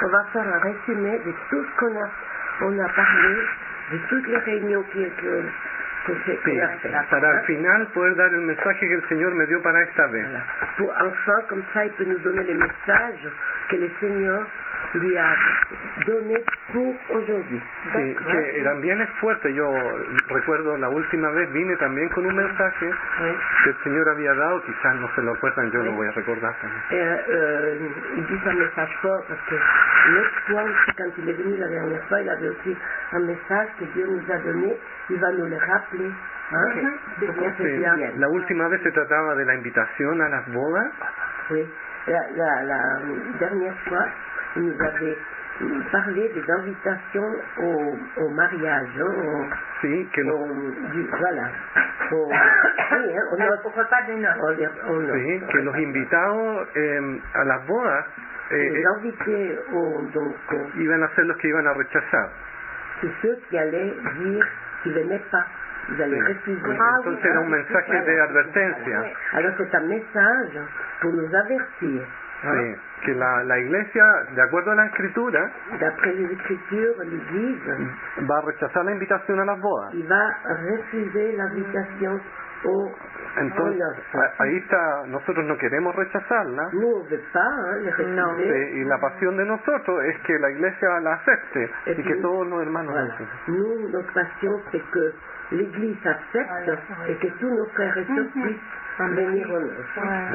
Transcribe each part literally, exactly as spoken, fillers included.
on va faire un résumé de tout ce qu'on a, on a parlé, de toutes les réunions qui, que, que se, Sí, qu'on a fait. para al final poder dar el mensaje que el Señor me dio para esta vez. Voilà. Pour enfin, comme ça, il peut nous donner le message que le Seigneur lui a donné pour aujourd'hui. Sí, que también es fuerte. Yo recuerdo la última vez vine también con un mensaje Oui. que el Señor había dado, quizás no se lo acuerdan, yo lo voy a recordar también. Euh, euh, il dit un message fort parce que l'autre fois aussi, quand il est venu la dernière fois, il avait aussi un message que Dieu nous a donné. Il va nous le rappeler. Hein? Sí, la última vez se trataba de la invitación a las bodas. Oui, la, la, la dernière fois, il nous avait parlé des invitations au, au mariage. Hein, au, sí, que au, du, voilà. Au, sí, hein, on a, repas de noche. on, on, sí, que los invitados eh, a las bodas eh, les invités au, donc, au, iban a ser los que iban a rechazar. c'est ceux qui allaient dire qu'ils ne venaient pas. Vous allez Sí. refuser. Entonces era un mensaje de advertencia. Alors c'est un message pour nous avertir. Sí, que la, la iglesia, de acuerdo a la escritura, D'après les Écritures, l'Église, va a rechazar la invitación a las bodas. il va refuser l'invitation au Entonces, au a- ahí está, nosotros no queremos rechazarla. Nous, on ne veut pas hein, les refuser. No. Sí, y la pasión de nosotros es que la iglesia la acepte Et y que puis, todos los hermanos la voilà. acepten. Nous, notre passion, c'est que l'Église accepte et que tous nos frères et sœurs puissent venir au nôtre.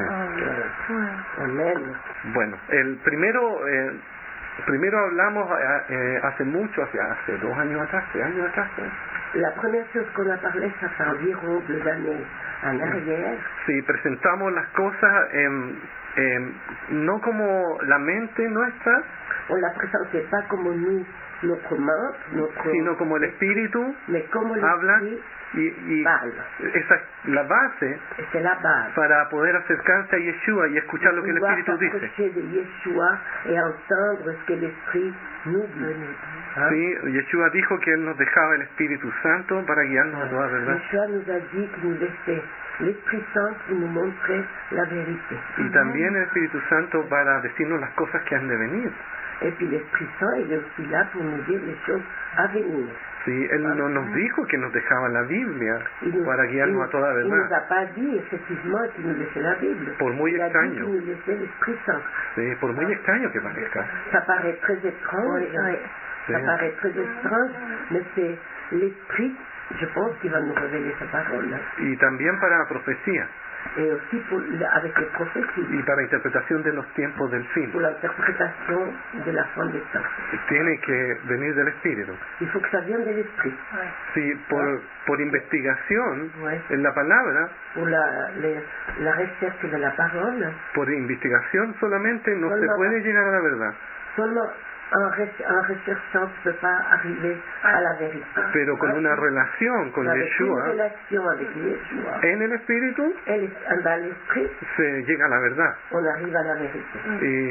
Voilà. Amen. Bueno, el primero, eh, primero hablamos eh, eh, hace mucho, hace, hace dos años atrás, tres años atrás. ¿eh? La première chose qu'on a parlé, ça fait environ deux années en arrière. Sí, presentamos las cosas em, em, no como la mente nuestra, On ne la présentait pas comme nous, notre main, notre, sino como el espíritu mais comme habla l'esprit y, y parle. esa es la base Et c'est la base. para poder acercarse a Yeshua y escuchar lo que el Pouvoir espíritu dice. s'approcher de Yeshua et entendre ce que l'esprit nous dit. Hein? Sí, Yeshua dijo que él nos dejaba el Espíritu Santo para guiarnos a toda verdad. Yeshua nous a dit qu'il nous laissait l'Esprit Saint qui nous montrait la vérité. Y también el Espíritu Santo para decirnos las cosas que han de venir. Et puis l'Esprit Saint, il est aussi là pour nous dire les choses à venir. Sí, él no nos dijo que nos dejaba la Biblia Il nous, para guiarnos a toda il nous verdad. a pas dit effectivement qu'il nous laissait la Bible. Por muy Il a dit extraño. qu'il nous laissait l'Esprit Saint. Sí, por muy extraño que parezca. Ça paraît très étrange. Sí. Ça paraît très étrange, mais c'est l'Esprit, je pense, qui va nous révéler sa parole. Y también para profecía Et aussi pour, avec les prophéties, y para interpretación de los tiempos del fin. pour l'interprétation de la fin des temps. Tiene que venir del Espíritu. Il faut que ça vienne de l'Esprit. Sí, por, por investigación Ouais. en la palabra, Pour la, les- la recherche de la parole, por investigación solamente no se Solo- puede llegar a la verdad. seulement un, re- un recherchant ne peut pas arriver à la vérité. Pero con una relación con Avec une Yeshua relation avec Yeshua en el Espíritu et les- dans l'Esprit, se llega a la verdad. on arrive à la vérité.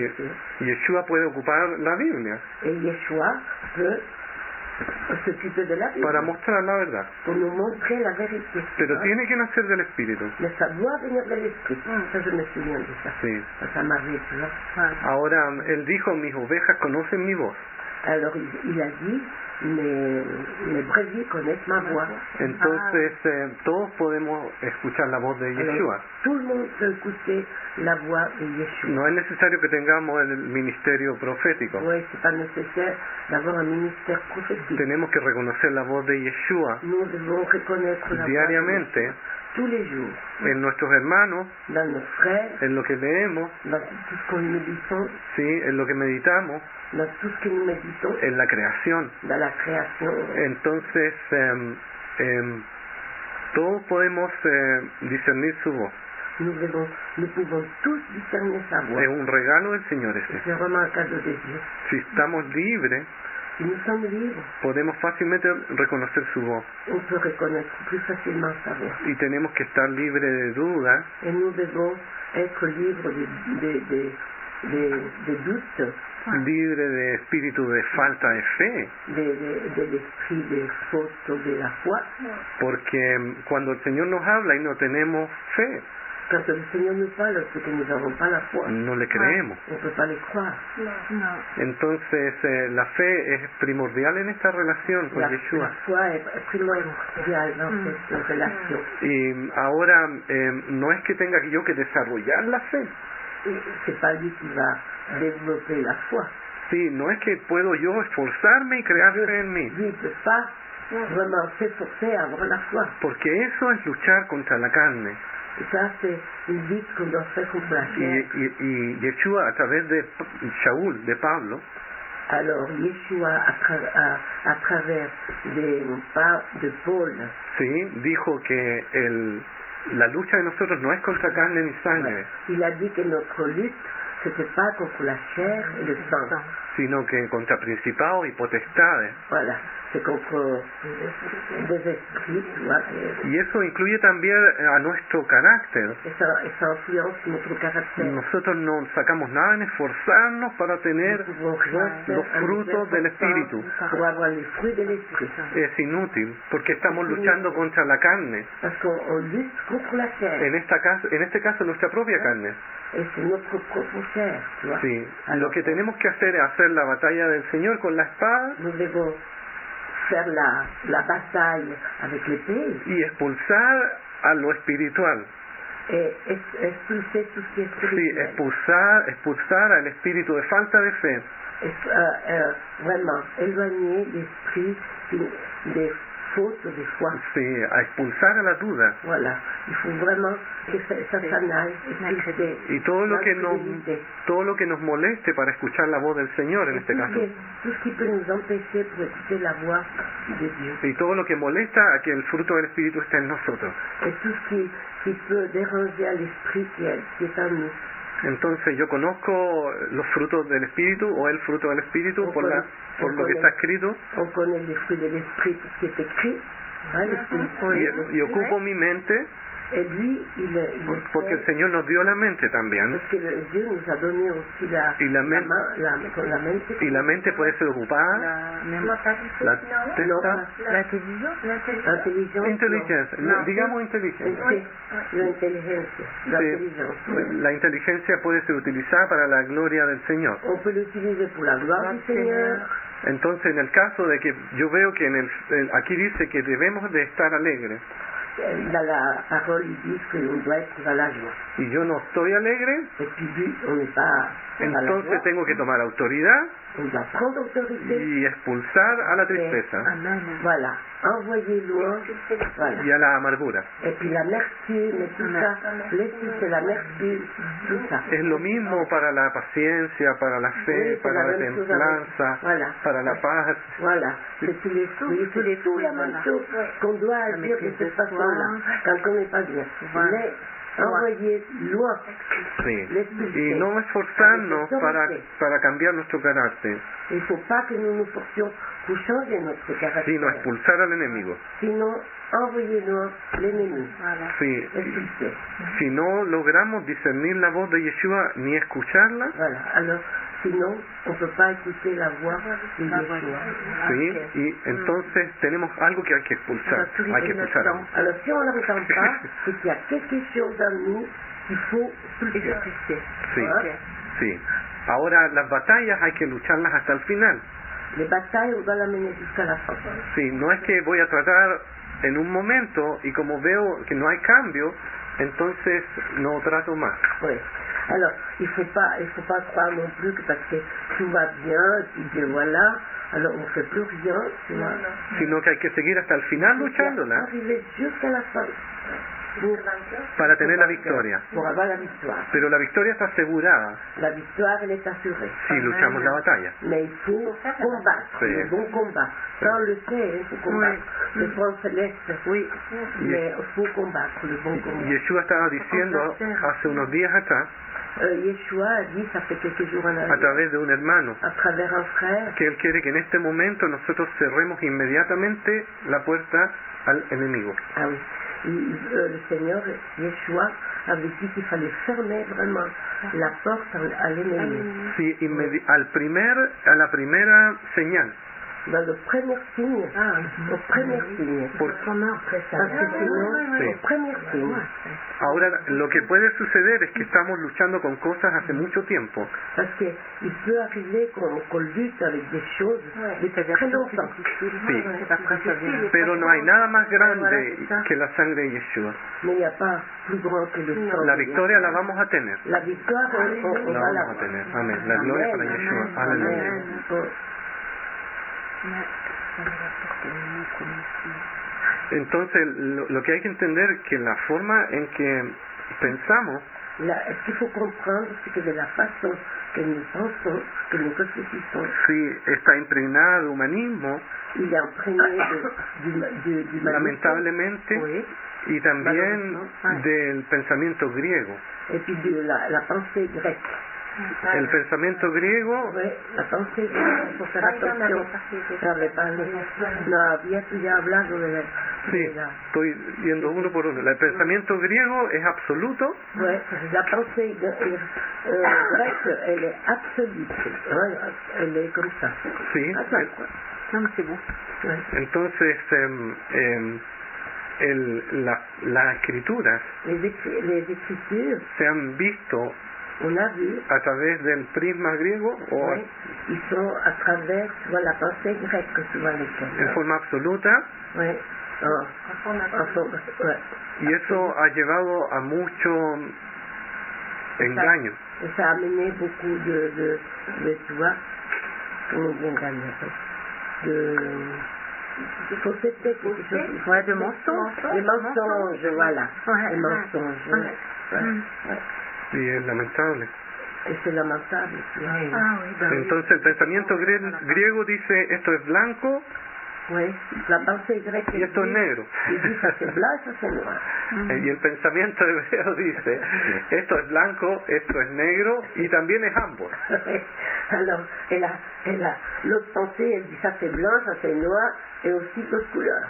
Y Yeshua puede ocupar la Biblia Et Yeshua peut s'occuper de la Bible para mostrar la verdad. pour nous montrer la vérité. Pero Hein? tiene que nacer del Espíritu. Mais ça doit venir de l'Esprit. Ça, je me souviens de ça. Sí. Ça m'arrive. Hein? Ahora, él dijo, mis ovejas conocen mi voz. Alors, il, il a dit, mes, mes brebis connaissent ma voix. Entonces, eh, todos podemos escuchar la voz de Alors, Yeshua. tout le monde peut écouter la voix de Yeshua. No es necesario que tengamos el ministerio profético. Oui, c'est pas nécessaire d'avoir un ministère prophétique. Tenemos que reconocer la voz de Yeshua Nous devons reconnaître la voix de diariamente Yeshua tous les jours, en nuestros hermanos, dans nos frères, en lo que leemos, dans tout ce que nous méditons, sí, en lo que meditamos, dans tout ce que nous méditons, en la creación. dans la création. Entonces, em, em, todos podemos eh, discernir su voz. Nous, devons, nous pouvons tous discerner sa voix. Es un regalo del Señor ese. C'est vraiment un cadeau de Dieu. Si estamos libres, Si nous sommes libres, podemos fácilmente reconocer su voz. on peut reconnaître plus facilement sa voix. Y tenemos que estar libres de dudas, Et nous devons être libres de, de, de, de, de doutes, libres de espíritu de falta de fe. de, de, de l'esprit de faute de la foi. Porque cuando el Señor nos habla y no tenemos fe, Quand le Seigneur nous parle, c'est que nous n'avons pas la foi. no le creemos. On ne peut pas les croire. No. Entonces eh, la fe es primordial en esta relación con La, la Yeshua. foi est primordiale dans Mm. cette relation. Y ahora eh, no es que tenga yo que desarrollar la fe. Et c'est pas lui qui va développer la foi. Sí, no es que puedo yo esforzarme y crear fe en mí. Lui ne peut pas vraiment s'efforcer à avoir la foi. Porque eso es luchar contra la carne. Et ça, c'est une lutte qu'on doit faire contre la Y, chair. y, y Yeshua, a través de P- Shaul, de Pablo, Alors, Yeshua, à, tra- à, à travers des pas de Paul, sí, dijo que el, la lucha de nosotros no es contra carne ni sangre, il a dit que notre lutte, c'était pas contre la chair et le sang. sino que contra principados y potestades. Voilà, c'est contre des esprits, tu vois, et, Y eso incluye también a nuestro carácter. et ça, et ça influence notre caractère. Nosotros no sacamos nada en esforzarnos para tener, Nous pouvons rien faire los en frutos nous del efforçant Espíritu. pour avoir les fruits de l'esprit. es inútil, porque estamos luchando contra la carne. Parce qu'on on lutte contre la chair. En, esta caso, en este caso, nuestra propia carne. Et c'est notre propre chair, tu vois. Sí. Lo Alors, que tenemos que hacer es hacer la batalla del Señor con la espada nous devons faire la, la bataille avec l'épée y expulsar a lo espiritual. et ex- expulser tout ce qui est Sí, spirituel. expulsar, expulsar al espíritu de falta de fe. Et, euh, euh, vraiment, éloigner l'esprit qui- des fautes de foi. Sí, a expulsar a la duda. Voilà. Il faut vraiment que ça, ça s'en aille, expulser Y todo lo que nos, l'incrédulité. todo lo que nos moleste para escuchar la voz del Señor en Et este tout, ce caso. qui- tout ce qui peut nous empêcher pour écouter la voix de Dieu. Y todo lo que molesta a que el fruto del Espíritu esté en nosotros. Et tout ce qui, qui peut déranger à l'esprit qui est, qui est en nous. Entonces yo conozco los frutos del Espíritu o el fruto del Espíritu por, la, por lo que está escrito On connaît les fruits de l'esprit, tout ce qui est écrit. Hein, l'esprit. y, y ocupo mi mente Et lui, il, il porque el sait, Señor nos dio la mente también. parce que le- Dieu nous a donné aussi la, Y la la, men- main- la, la mente. Y la mente puede ser ocupada, La mémoire. la Non, testa, L'intelligence. L'intelligence. inteligencia, non. digamos inteligencia. Sí, l'intelligence, Sí, l'intelligence. la inteligencia puede ser utilizada para la gloria del Señor. On peut l'utiliser pour la gloire du Seigneur. Entonces, en el caso de que yo veo que en el, el- aquí dice que debemos de estar alegres Dans la parole, ils disent qu'on doit être dans la joie. y yo no estoy alegre, Et puis lui, on n'est pas dans la entonces joie. tengo que tomar autoridad On doit prendre autorité. y expulsar a la tristeza Amen. Voilà, envoyer loin. Voilà. y a la amargura. Et puis l'amertume et tout ça, l'excuse, l'amertume, tout ça. Es lo mismo para la paciencia, para la fe, Oui, para c'est la la même chose templanza, avec- voilà. para la paz. Voilà, c'est tous les fruits, tous les c'est tout fruits, la même voilà. chose qu'on doit agir de maîtrise de cette soi. façon-là, quand on n'est pas bien. Voilà. Mais envoyer loin. Sí. l'expulser. Y no esforzarnos para, para cambiar nuestro carácter, Il ne faut pas que nous nous forcions pour changer notre caractère. sino expulsar al enemigo. Sinon, envoyer loin l'ennemi. Voilà. Sí. Expulser. Si no logramos discernir la voz de Yeshua ni escucharla, Voilà. Alors, sinon, on ne peut pas écouter la voix de Yeshua. sí, Ok. y entonces tenemos algo que hay que expulsar. Hay que expulsar algo. Alors, si on ne l'entend pas, c'est qu'il y a quelque chose en nous qu'il faut expulser. Expulser. Sí, Ok. sí. Ahora, las batallas hay que lucharlas hasta el final. Les batailles, on doit la mener jusqu'à la fin. Sí, no es que voy a tratar en un momento y como veo que no hay cambio, entonces no trato más. Oui. Alors, il faut pas, il faut pas croire non plus que parce que tout va bien, et puis que voilà, alors on ne fait plus rien, tu vois. Sino que hay que seguir hasta el final Il faut luchándola arriver jusqu'à la fin pour, para tener la victoria. pour avoir la victoire. Pero la victoria está asegurada La victoire, elle est assurée. si luchamos la batalla. Mais il faut combattre, Oui. le bon combat. Ça, on le sait, il faut combattre. Le front céleste, oui, mais il faut combattre le bon combat. Yeshua estaba diciendo hace unos días atrás, Euh, Yeshua a dit, ça fait quelques jours en a arrière, través de un hermano, à travers un frère, que él quiere que en este momento nosotros cerremos inmediatamente la puerta al enemigo. ah oui, il- euh, le Seigneur, Yeshua, avait dit qu'il fallait fermer vraiment la porte à, à l'ennemi. Sí, inmedi- al primer, a la primera señal. dans le premier signe, Ah, au premier signe, Por comment après ça. parce que sinon, Sí. au premier signe, Ahora, lo que puede suceder es que estamos luchando con cosas hace mucho tiempo, parce qu'il peut arriver qu'on qu'on lutte avec des choses depuis très longtemps. Sí. Après ça vient. pero no hay nada más grande que la sangre de Yeshua. Mais il n'y a pas plus grand que le sang. La de victoria la Yeshua. vamos a tener. La victoire, on, on, on La va la vamos a tener. Amén. La gloria para Yeshua. Aleluya. Amen. Oh. Entonces, lo, lo que hay que entender es que la forma en que pensamos La- Ce qu'il faut comprendre, c'est que de la façon que nous pensons, que nous réfléchissons, sí está impregnada de humanismo, il est imprégné de, du, du, du lamentablemente, oui, y también del pensamiento griego. et puis de la, la pensée grecque. El pensamiento griego Oui, la pensée grecque, il faut faire attention. Ya le parlé. No, había tú ya hablado de la... Sí, de la estoy yendo uno por uno. El pensamiento griego es absoluto, ouais, la pensée gre- euh, grecque, elle est absolue. Ouais, elle est comme ça. sí. Ah, ça, quoi. Non, mais c'est bon. Ouais. Entonces, em, em, el, la, las escrituras Les, écri- les écritures, se han visto on a vu, a través del prisma griego o ouais, ils sont à travers, tu vois, la pensée grecque, souvent en lesquelles. forma absoluta, Ouais. En, en forme, ouais. y eso ha llevado a mucho engaño. Et ça a amené beaucoup de, de, de tu vois, comment bien gagner, de, de fausseté, quelque chose. Ouais, de mensonges. Les mensonges, voilà. Ouais, Les ouais. mensonges, ouais. Ouais, Mm. ouais. Y es lamentable. Et c'est lamentable, tu vois. Ah oui, bah oui. Entonces el pensamiento grie- griego dice esto es blanco Oui, la pensée grecque, y esto es negro. il dit ça c'est blanc, ça c'est noir. Y el pensamiento hebreo dice esto es blanco, esto es negro y también es ambos. Alors, elle a, elle a, l'autre pensée, elle dit ça c'est blanc, ça c'est noir, et aussi d'autres couleurs.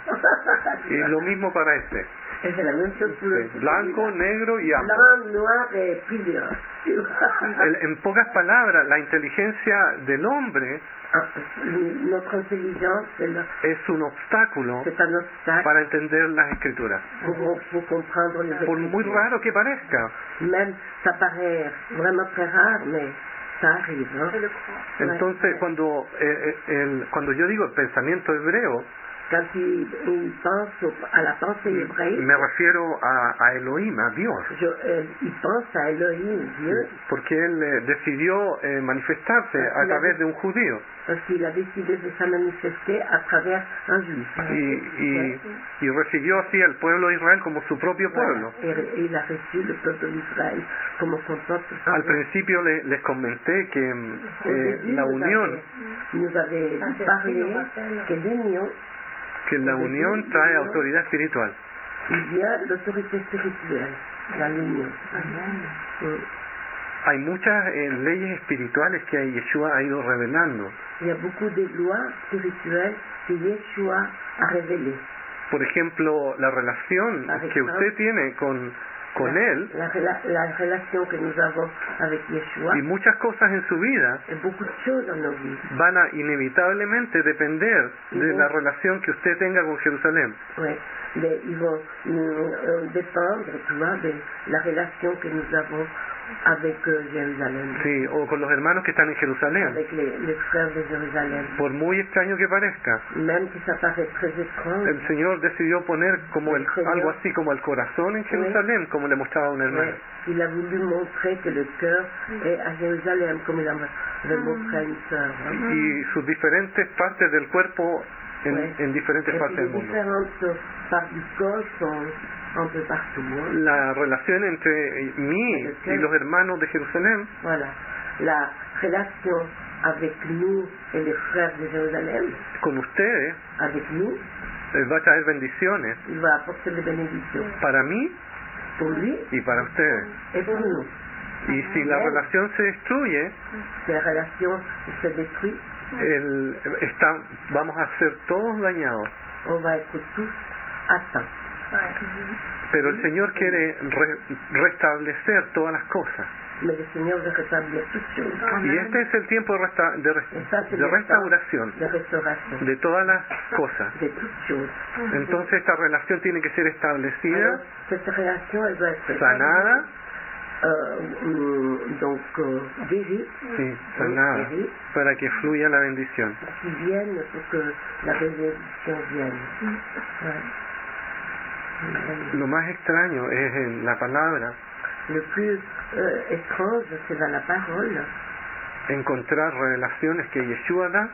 Y lo mismo para este. Et c'est la même chose pour le Sí, blanco, negro y ambos. blanc, noir et plusieurs. Tu vois. El- en pocas palabras, la inteligencia del hombre Ah, Notre intelligence, c'est le- es un obstáculo c'est un obstacle para entender las escrituras. pour, pour comprendre les Por muy Écritures. raro que parezca. Même, ça paraît vraiment très rare, mais ça arrive. Hein? Entonces, cuando, eh, eh, el, cuando yo digo el pensamiento hebreo, Quand il, il pense au- à la pensée hébraïque, me refiero a, a Elohim, a Dios, je, euh, il pense à Elohim, Dieu, porque él eh, decidió eh, manifestarse a través de un judío parce qu'il a décidé de se manifester à travers un juif. y, y, y recibió así al pueblo de Israel como su propio pueblo. Voilà. Et, et il a reçu le peuple d'Israël comme son peuple. Al principio le- les comenté que mm, Au eh, début, la nous unión, avait- nous avait parlé que l'union, que la unión trae autoridad espiritual. il y a l'autorité spirituelle dans l'union. Mm. Hay muchas eh, leyes espirituales que Yeshua ha ido revelando. Il y a beaucoup de lois spirituelles que Yeshua a révélées. Por ejemplo, la relación que usted tiene con, con la, Él la, rela- la relation que nous avons avec Yeshua y muchas cosas en su vida et beaucoup de choses dans nos vies. van a inevitablemente depender de la relación que usted tenga con Jerusalén. Ouais. Mais ils vont euh, euh, dépendre, tu vois, de la relation que nous avons avec euh, Jérusalem, Sí, o con los hermanos que están en Jerusalén. avec les, les frères de Jérusalem. Por muy extraño que parezca, Même si ça paraît très étrange, el Señor decidió poner como el, algo así como el corazón en Jerusalén, como le mostraba a un hermano. ouais, il a voulu montrer que le cœur est à Jérusalem, comme il avait montré à une sœur. Hein. Y sus diferentes partes del cuerpo en, Ouais. en diferentes Et partes puis del les mundo. différentes parts du corps sont un peu partout. Hein. La relación entre mí y los hermanos de Jerusalén Voilà. La relation avec nous et les frères de Jérusalem, con ustedes avec nous, eh, va a traer bendiciones il va apporter des bénédictions para mí pour lui y para ustedes. et pour nous. Y si la relación se destruye, Si la relation se détruit, el, está, vamos a ser todos dañados. on va être tous atteints. Pero el Señor quiere re- restablecer todas las cosas. mais le Seigneur veut rétablir toutes choses. Y este es el tiempo de, resta- de, res- Et ça, c'est de le temps restauración de restauration de todas las cosas. de toutes choses. Entonces esta relación tiene que ser Alors, establecida, cette relation, elle doit être sanada, euh, hum, donc euh, guérie, sí, sanada, guérie, para que fluya la bendición. qui vienne pour que la bénédiction vienne. Ouais. Lo más extraño es en la palabra Le plus euh, étrange, c'est dans la parole, encontrar revelaciones que Yeshua da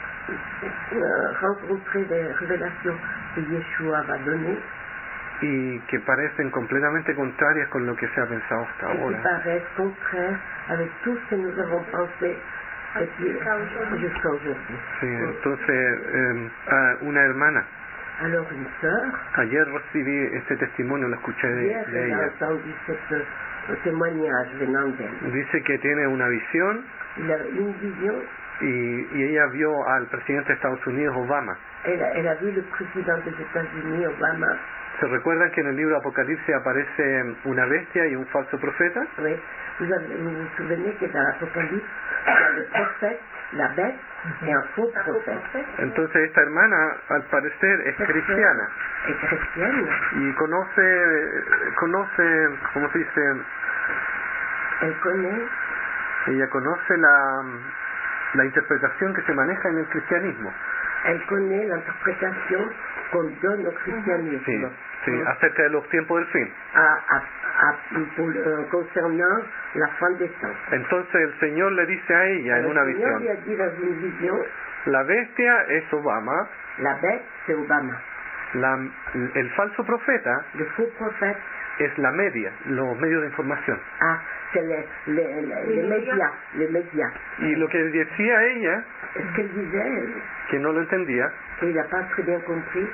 euh, rencontrer des révélations que Yeshua va donner y que parecen completamente contrarias con lo que se ha pensado hasta et qui ahora. paraissent contraires avec tout ce que nous avons pensé depuis jusqu'à aujourd'hui. Sí, entonces, eh, ah, una hermana, Alors une sœur, ayer recibí este testimonio, lo escuché de, hier, de elle a ella. entendu cette, euh, témoignage venant d'elle. Dice que tiene una visión Il a une vision, y, y ella vio al presidente de Estados Unidos, Obama. elle a, elle a vu le président des États-Unis, Obama. ¿Se recuerdan que en el libro Apocalipsis aparece una bestia y un falso profeta? Oui. Vous, avez, vous vous souvenez que dans l'Apocalypse, il y a le prophète, la bête et un faux prophète. Entonces esta hermana, al parecer, es cristiana est chrétienne, y conoce, conoce, ¿cómo se dice? elle connaît, Ella conoce la, la interpretación que se maneja en el cristianismo. elle connaît l'interprétation qu'on donne au Sí, christianisme sí, acerca de los tiempos del fin. à, à, à, pour, euh, concernant la fin des temps. Entonces el Señor le dice a ella en Le una Seigneur lui visión, a dit dans une vision, la bestia es Obama, la bête c'est Obama, la, el falso profeta le faux prophète, es la media, los medios de información. ah, c'est les, les, les, les médias, les médias. Y lo que decía ella, Ce qu'elle disait, que no lo entendía, qu'il n'a pas très bien compris,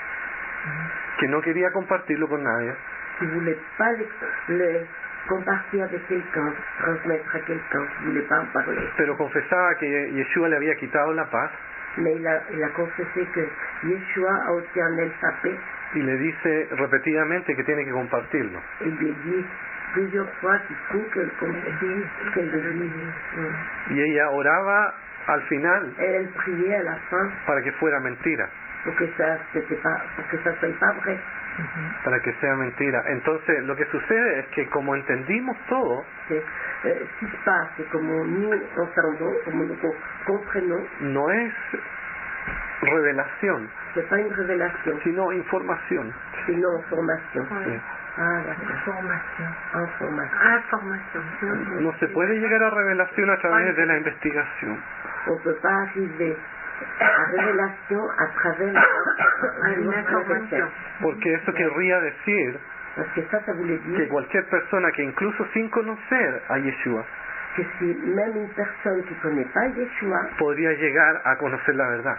que no quería compartirlo con nadie, qu'il ne voulait pas le, le compartir avec quelqu'un, transmettre à quelqu'un, qu'il ne voulait pas en parler. pero confesaba que Yeshua le había quitado la paz Mais il a, il a confessé que Yeshua a ôté en elle sa paix. y le dice repetidamente que tiene que compartirlo. Il lui dit plusieurs fois qu'il faut qu'elle confesse, qu'elle le dise. Mm. Y ella oraba al final Et elle priait à la fin para que fuera mentira, pour que ça c'était pas, pour que ça soit pas vrai. para que sea mentira. Entonces lo que sucede es que como entendimos todo, C'est, euh, ce qui se passe, c'est comme nous entendons, comme nous co- comprenons, no es revelación, c'est pas une révélation, sino información. c'est une information. Sí. Ah, d'accord. Information. Information. Information. No se puede llegar a revelación a través de la investigación. On ne peut pas arriver à révélation à travers la, Une information. Porque eso querría decir Parce que ça, ça voulait que dire cualquier persona que incluso sin conocer a Yeshua que si même une personne qui ne connaît pas Yeshua, podría llegar a conocer la verdad.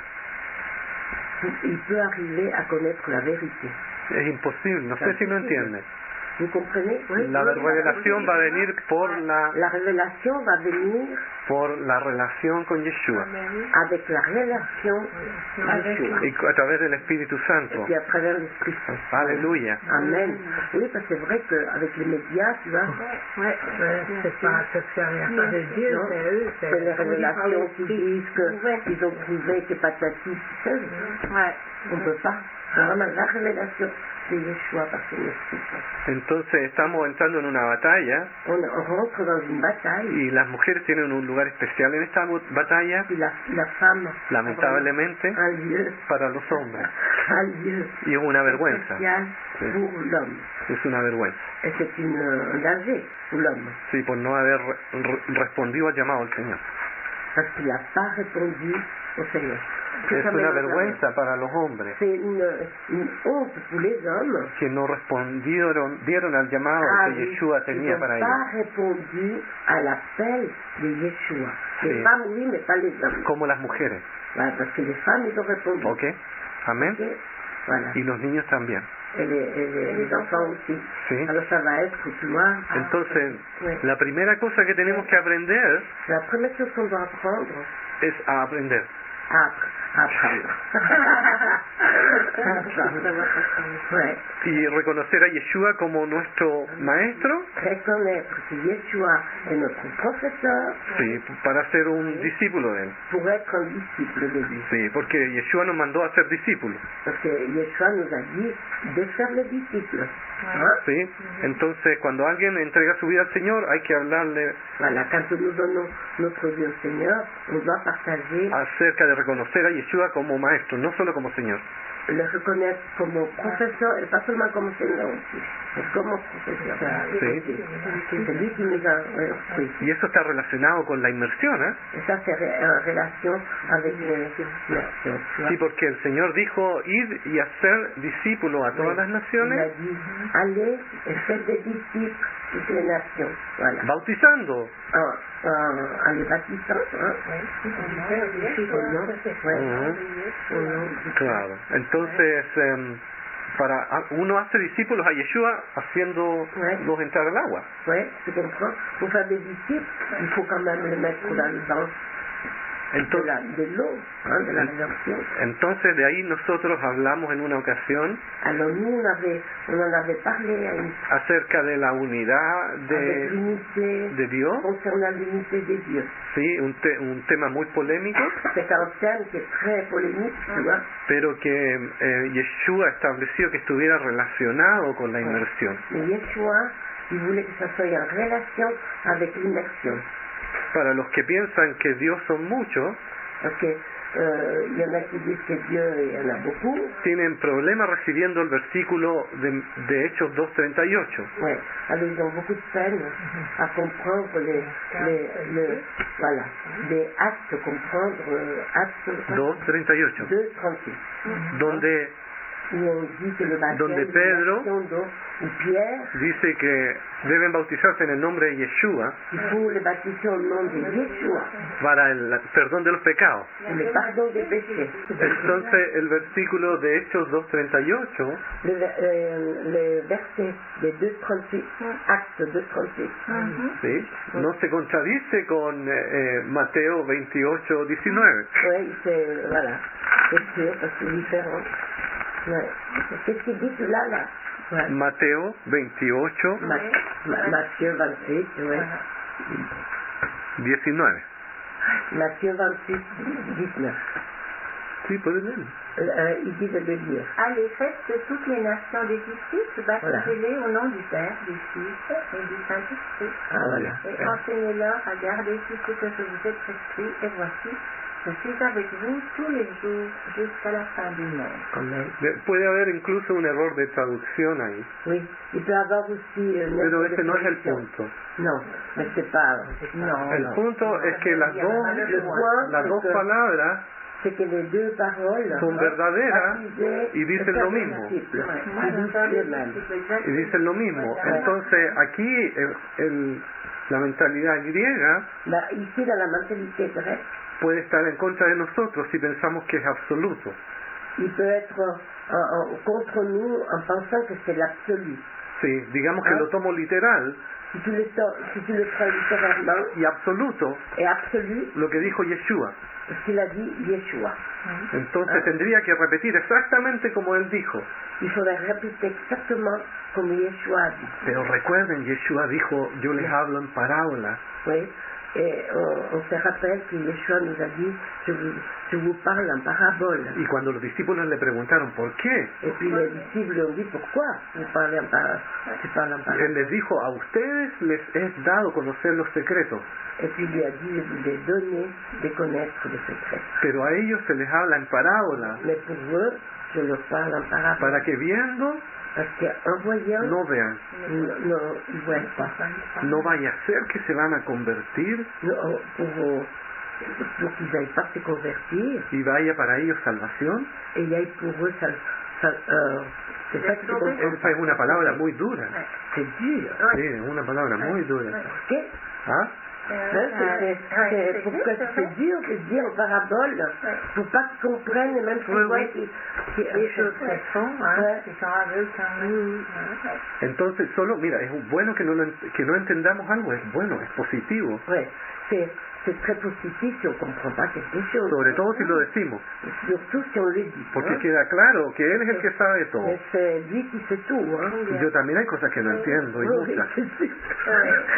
il peut arriver à connaître la vérité. Es imposible, no sé si lo entienden. Vous comprenez? La revelación va a venir por la La révélation va venir por la relación con Yeshua avec la relation à Yeshua. y a través del Espíritu Et Santo. puis à travers l'Esprit Saint. Aleluya. Amen. Oui, parce que c'est vrai qu'avec les médias, tu vois, Ouais, ouais, c'est pas, c'est c'est rien pas de Dieu, non, c'est eux, c'est c'est les on dit par révélations qui l'esprit. disent qu'ils ont prouvé que patati, tout seul. Ouais. On ne peut pas. C'est vraiment la révélation de Yeshua par son Esprit Saint. Entonces estamos entrando en una batalla On, on rentre dans une bataille, y las mujeres tienen un lugar especial en esta bu- batalla, puis la, la femme lamentablemente, a un lieu, para los hombres. un lieu Y es una vergüenza. spécial Sí. pour l'homme. Es una vergüenza. Et c'est une, un danger pour l'homme, Sí, por no haber re- re- respondido al llamado del Señor. parce qu'il n'a pas répondu au Seigneur. Que Es ça una me- vergüenza para los hombres C'est une, une honte pour les hommes. que no respondieron, dieron al llamado Ah, que oui. Yeshua Ils tenía n'ont para ellos. pas répondu à l'appel de Yeshua. Les Sí. femmes, oui, mais pas les hommes. Como las mujeres. Voilà, parce que les femmes, ils ont répondu. ¿Ok? Amén. Ok. Voilà. Y los niños también. Et les, et les, les enfants aussi. Sí. Alors ça va être, tu vois. Entonces, Oui. la primera cosa que tenemos que aprender La première chose qu'on doit apprendre, es a aprender. à, à apprendre. Ouais. Y reconocer a Yeshua como nuestro maestro, Reconnaître que Yeshua est notre professeur sí, para ser un discípulo de él. pour être un disciple de lui. Sí, porque Yeshua nos mandó a ser discípulos. Parce que Yeshua nous a dit de faire les disciples. Hein? Sí, entonces cuando alguien entrega su vida al Señor hay que hablarle Voilà, quand nous donnons notre vie au Seigneur, on doit partager, acerca de reconocer a Yeshua como maestro, no solo como Señor. le reconnaître comme professeur, et pas seulement comme Seigneur aussi, mais comme professeur. Sí. C'est lui qui nous a euh, pris. Y eso está relacionado con la inmersión, ¿eh? Et ça, c'est ré- en relation avec l'immersion. Sí, porque el Señor dijo, id y hacer discípulos a todas las Il a naciones, dit, allez et faites des disciples toutes les nations. Voilà. bautizando. En, en, en les baptisant, hein? Au nom, ouais. Ujú. Au nom du Claro. Entonces, em, para a- uno hace discípulos a Yeshua haciéndolos entrar al agua. Ouais, tu comprends? Pour faire des disciples, il faut quand même les mettre dans le bain de Entonces, la- de l'eau, hein, de la rédemption. entonces de ahí nosotros hablamos en una ocasión Alors nous, on, avait, on en avait parlé à une, acerca de la unidad avec de, l'unité, de Dios, concernant l'unité des dieux. sí, un, te- un tema muy polémico, C'est un thème qui est très polémique, tu vois. pero que eh, Yeshua estableció que estuviera relacionado con la inmersión. Mais Yeshua, il voulait que ça soit en relation avec l'immersion. Para los que piensan que Dios son muchos, Parce que euh, il y en a qui disent que Dieu, il y en a beaucoup. tienen problemas recibiendo el versículo de, de Hechos dos treinta y ocho. Ouais. Alors ils ont beaucoup de peine à comprendre les, les, les voilà, les actes, comprendre euh, actes dos treinta y ocho, deux trente-six, donde où on dit que le baptême Donde de Pedro l'immersion d'eau, ou Pierre, dice que deben bautizarse en el nombre de Yeshua il faut les baptiser au nom de Yeshua, para el perdón de los pecados. pour le pardon des péchés. Entonces el versículo de Hechos dos treinta y ocho, Le, euh, le verset de deux trente-six, acte deux trente-six. ¿sí?, no se contradice con eh, eh, Mateo veintiocho diecinueve. Oui, c'est, voilà, c'est sûr, parce que c'est différent. Ouais. Qu'est-ce qu'il dit là, là? Ouais. Mateo veintiocho Ma- Ma- Matthieu vingt-huit, ouais. diecinueve. Matthieu vingt-huit, dix-neuf. Sí, pueden leer. Euh, il dit de le lire. Allez, faites de toutes les nations des disciples, baptisez-les au nom du Père, du Fils et du Saint-Esprit, Ah, voilà. et enseignez-leur à garder tout ce que je vous ai prescrit, et voici, je suis avec vous tous les jours jusqu'à la fin du monde. Amen. De- Puede haber incluso un error de traducción ahí, Oui, il peut y avoir aussi euh, une pero erreur ese de no es el traduction. punto. Non, mais c'est pas... Non, El non. punto es que las dos, Le point, las dos c'est que, palabras c'est que les deux paroles son verdaderas baptisées y dicen et lo faire des mismo. disciples. Ils disent le même. y dicen lo mismo. Entonces aquí el- el- la mentalidad griega Bah, ici, dans la mentalité grecque, puede estar en contra de nosotros si pensamos que es absoluto. il peut être en- en- contre nous en pensant que c'est l'absolu. Sí, digamos que Ah. lo tomo literal Si tu le, to- si tu le prends littéralement, y absoluto est absolu, lo que dijo Yeshua. ce qu'il a dit Yeshua. Entonces Ah. tendría que repetir exactamente como él dijo. Il faudrait répéter exactement comme Yeshua a dit. Pero recuerden, Yeshua dijo, yo les hablo en parábolas. Oui. Et on, on se rappelle que Yeshua nous a dit, je vous, je vous parle en parabole. Y cuando los discípulos le preguntaron por qué, Et puis les disciples lui ont dit, pourquoi vous parlez en parabole? Tu parles en él parabole. les dijo, a ustedes les es dado conocer los secretos, Et puis il lui a dit, je vous ai donné de connaître le secret. pero a ellos se les habla en parábolas, Mais pour eux, je leur parle en parabole. para que viendo Parce qu'en voyant, no vean, non, non, ils ne voient pas. no vaya a ser que se van a convertir Non, pour, pour qu'ils n'aillent pas se convertir, y vaya para ellos salvación. et il y ait pour eux, ça, ça, euh, c'est ça qui se comprend. Esa es una palabra muy dura, C'est dur. sí, es una palabra muy dura. Ok? ¿Ah? Hein, c'est- c'est- c'est- pourquoi c'est dur de dire en parabole, pour pas qu'ils comprennent et même qu'ils Oui, voient oui. qu'ils- qu'ils- Les choses se font, hein, Ouais. qui sont aveugles quand même. Entonces solo, mira, es bueno que no, lo ent- que no entendamos algo, es bueno, es positivo. Ouais, c'est c'est très positif si on ne comprend pas quelque chose. sobre todo si lo decimos, Surtout si on le dit. porque hein. queda claro que Él es el que sabe todo. Mais c'est lui qui sait tout. Hein. Y yo también hay cosas que no entiendo, y Oui, muchas. c'est sûr.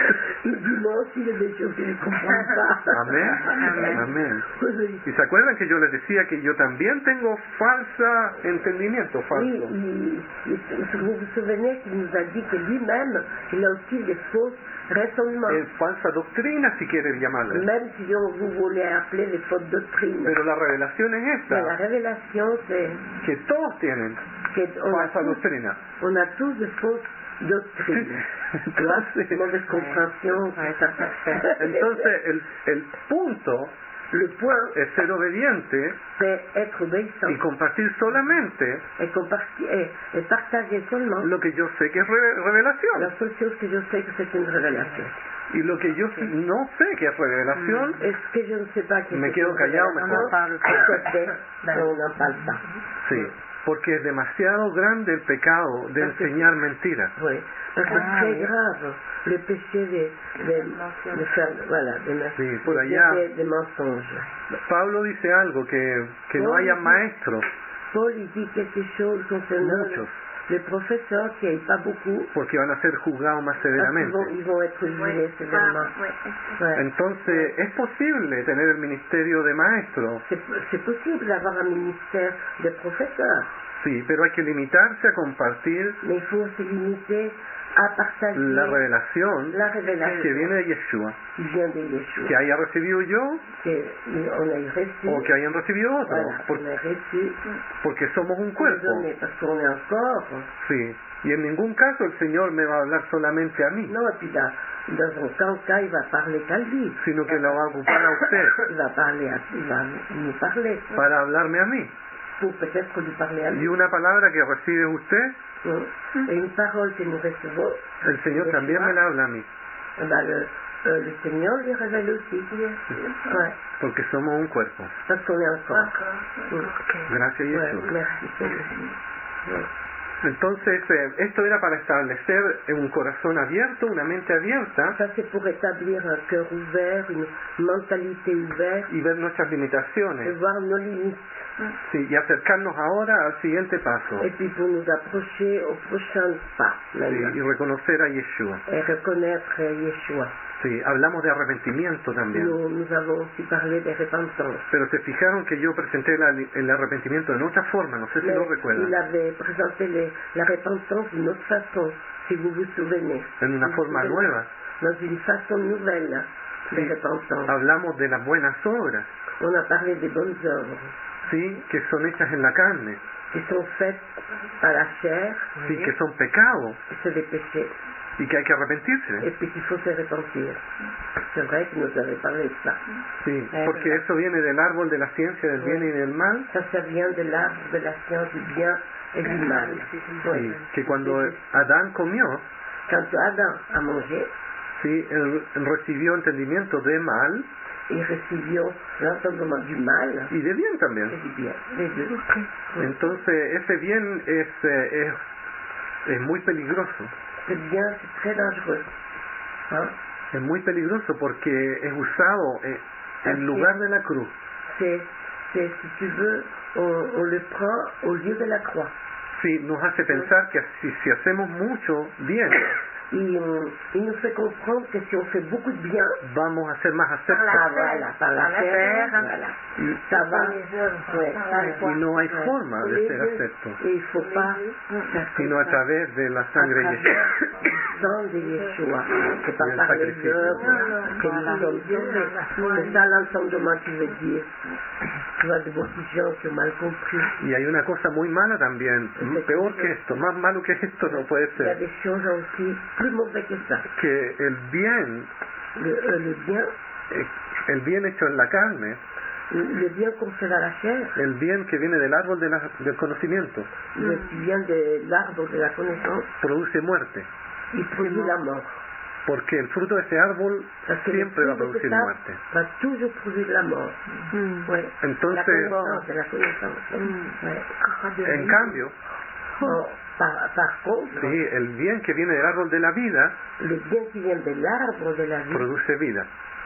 Il dit moi aussi, il y a des choses que je ne comprends pas. Amén, amén. Oui, Y se acuerdan que yo les decía que yo también tengo falsa entendimiento, oui, falso. il- il- vous vous souvenez qu'il nous a dit que lui-même, il a aussi des fausses raisonnements. Eh, falsa doctrina, si quieres llamarle. Même si on vous voulez appeler les fautes doctrines. Pero la revelación es Mais la esta, révélation, c'est que todos tienen qu'on a, falsa tous, doctrina. on a tous de fausses doctrines. Tu vois, Entonces, mauvaise compréhension. Ouais, ça, ça se fait. entonces el, el punto Le point, es ser obediente c'est être obéissant y compartir solamente et, comparti- et, et partager seulement lo que yo sé que es re- la revelación. seule chose que je sais que c'est une révélation. Y lo que yo sí no sé que es revelación, Et ce que je ne sais pas que Me c'est quedo une callado révélation, mejor. parle pas. c'est on n'en parle pas. sí, porque es demasiado grande el pecado de enseñar mentiras. Oui, parce que Ah, c'est très oui. grave le péché de, de, de faire, voilà, de, Sí, por de allá. dire des mensonges. Pablo dice algo, que, que no haya maestros, Paul il dit quelque chose concernant muchos, les professeurs qui n'aillent pas beaucoup, porque van a ser juzgados más parce qu'ils severamente. vont, ils vont être jugés sévèrement. Ouais. Ouais. Entonces, es posible tener el ministerio de maestro, C'est c'est possible d'avoir un ministère de professeurs, sí, pero hay que limitarse a compartir mais il faut se limiter à partager la revelación la révélation que viene de Yeshua, qui vient de Yeshua, que haya recibido yo qu'on a reçu, o que hayan recibido otros, voilà, por- on a reçu, porque somos un on a cuerpo, donné, parce qu'on est un corps. sí, y en ningún caso el Señor me va a hablar solamente a mí, Non, et puis dans, dans aucun cas, il va parler qu'à lui. sino que lo va a ocupar a usted Il va parler, à, il va nous parler, para hablarme a mí. pour peut-être lui parler à Y lui. una palabra que recibe usted, Mm. Et une parole que nous recevons, el Señor también me la habla a mí, eh ben, le, euh, le Seigneur lui révèle aussi. Ouais, porque somos un cuerpo. parce qu'on est un corps. Mm. Gracias Ouais, Yeshua. merci Seigneur. Ouais. Entonces, eh, esto era para establecer un corazón abierto, una mente abierta, Ça, c'est pour établir un cœur ouvert, une mentalité ouverte, y ver nuestras et limitaciones, voir nos limites. sí, y acercarnos ahora al siguiente paso, Et puis pour nous approcher au prochain pas, sí, maintenant. y reconocer a Yeshua. Et reconnaître Yeshua. Sí, hablamos de arrepentimiento también, Nous, nous avons aussi parlé de repentance. pero se fijaron que yo presenté la- el arrepentimiento en otra forma, no sé si Mais lo il recuerdan, avait présenté les- la repentance d'une autre façon, si vous vous souvenez. en una Vous vous forma souvenez? nueva. Dans une façon nouvelle de Sí. repentance. Hablamos de las buenas obras, On a parlé des bonnes œuvres sí, que son hechas en la carne, qui sont faites à la chair, sí, que son pecados et c'est des péchés, y que hay que arrepentirse. et puis qu'il faut se repentir. C'est vrai que nous avons parlé de ça. Sí, Eh, porque verdad. eso viene del árbol de la ciencia del bien y del mal, Ça, ça vient de l'arbre de la science du bien et du mal. Oui. sí, que cuando Adán comió, Quand Adam a mangé, sí, él recibió entendimiento de mal il recibió l'entendement du mal y de bien et también. du bien, les deux. Entonces ese bien es, eh, es, es muy peligroso, Ce bien, c'est très dangereux. Hein? es muy peligroso porque es usado eh, en lugar de la cruz. C'est, c'est, si tu veux, on, on le prend au lieu de la croix. Sí, nos hace pensar que si, si hacemos mucho bien, Il, il nous fait comprendre que si on fait beaucoup de bien, vamos a ser más ah, aceptos. voilà, par la Par la terre, terre, voilà, Y, ça va. Ouais, y no hay ouais. forma de Les ser deux. aceptos, Et il ne faut pas faire sino comme a ça. través de la À sangre de travers Yeshua. le sang de Yeshua. C'est pas Et le par les sacrifice. œuvres que nous sommes sauvés. C'est ça l'entendement qui veut dire. Tu vois, de beaucoup de gens qui ont mal compris. Y hay una cosa muy mala también, peor que esto, más malo que esto no puede Il y a ser, des choses aussi plus mauvaises que ça. que el bien, Le, euh, le bien, eh, el bien hecho en la carne, le bien qu'on fait dans la chair, el bien que viene del árbol de la- del conocimiento, le qui vient de l'arbre de la connaissance, produce muerte, il produit la mort. porque el fruto de ese árbol Parce que le siempre va a fruit de producir cet arbre muerte. va toujours produire la mort. Ouais. La Entonces, connaissance, c'est la connaissance. Ouais. en cambio, Bon, par, par contre, sí, el bien que viene del árbol de la vida le bien qui vient de l'arbre de la vie produce vida.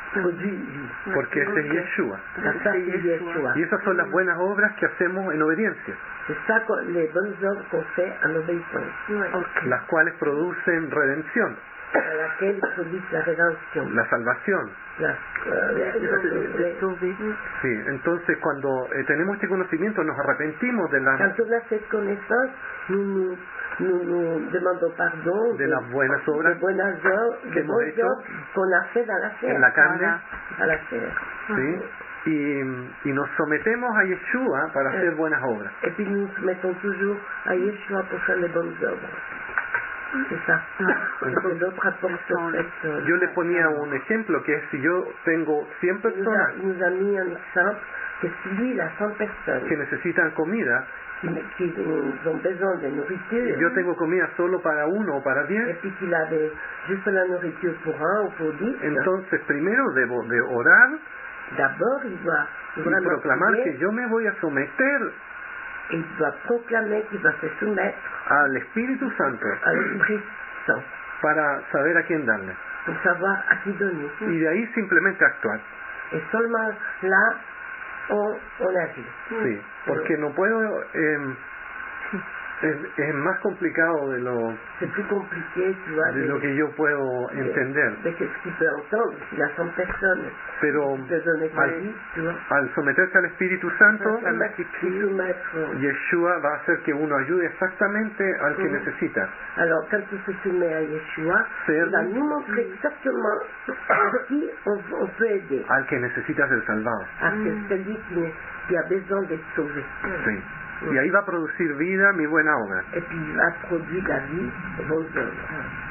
produit vie. porque ese es Yeshua. Ça, ça, c'est Yeshua. Y esas son las buenas obras que hacemos en obediencia, C'est ça, qu'on- les bonnes œuvres qu'on fait en obéissance, las cuales producen redención, à laquelle produisent la rédemption. la salvación. La, euh, le- Sauvé. Sí, entonces cuando eh, tenemos este conocimiento nos arrepentimos de, la, Quand on a cette connaissance, nous nous, nous, nous demandons pardon de las buenas des obras bonnes œuvres, que des hemos bonnes hecho œuvres qu'on a fait dans la chair. en la carne, Voilà, à la chair. ¿sí? y, y nos sometemos a Yeshua para hacer buenas obras. Et puis nous nous mettons toujours à Yeshua pour faire les bonnes œuvres. C'est ça. C'est notre rapport sur cette euh, Yo les ponía un ejemplo que es si yo tengo cien il nous, a, personas il nous a mis un exemple que si lui, il a cent personnes que necesitan comida qui, qui ont besoin de y nourriture, yo tengo comida solo para uno o para et diez, puis qu'il avait juste la nourriture pour un ou pour dix, entonces primero debo de orar d'abord il doit y vraiment proclamar prier, que yo me voy a someter et il doit proclamer qu'il va se soumettre al Espíritu Santo à l'Esprit Saint para saber a quién darle pour savoir à qui donner. y de ahí simplemente actuar. Et seulement là, on, on agit. Sí, porque no puedo, eh, es, es más complicado de lo, C'est plus compliqué, tu vois, de de, lo que yo puedo de, entender, de ce qu'il peut entendre. S'il a cent personnes, pero il peut donner sa al, vie, tu vois. al someterse al Espíritu Santo, Se soumettre. Yeshua va a hacer que uno ayude exactamente al que Ujú. necesita. Alors, quand on se soumet à Yeshua, Ser- il va nous montrer exactement à qui on, on peut aider. Al que necesita ser salvado. À ce- celui qui, ne- qui a besoin d'être sauvé. Sí. Y ahí va a producir vida mi buena obra. Et puis, il va produire la vie et bonnes œuvres.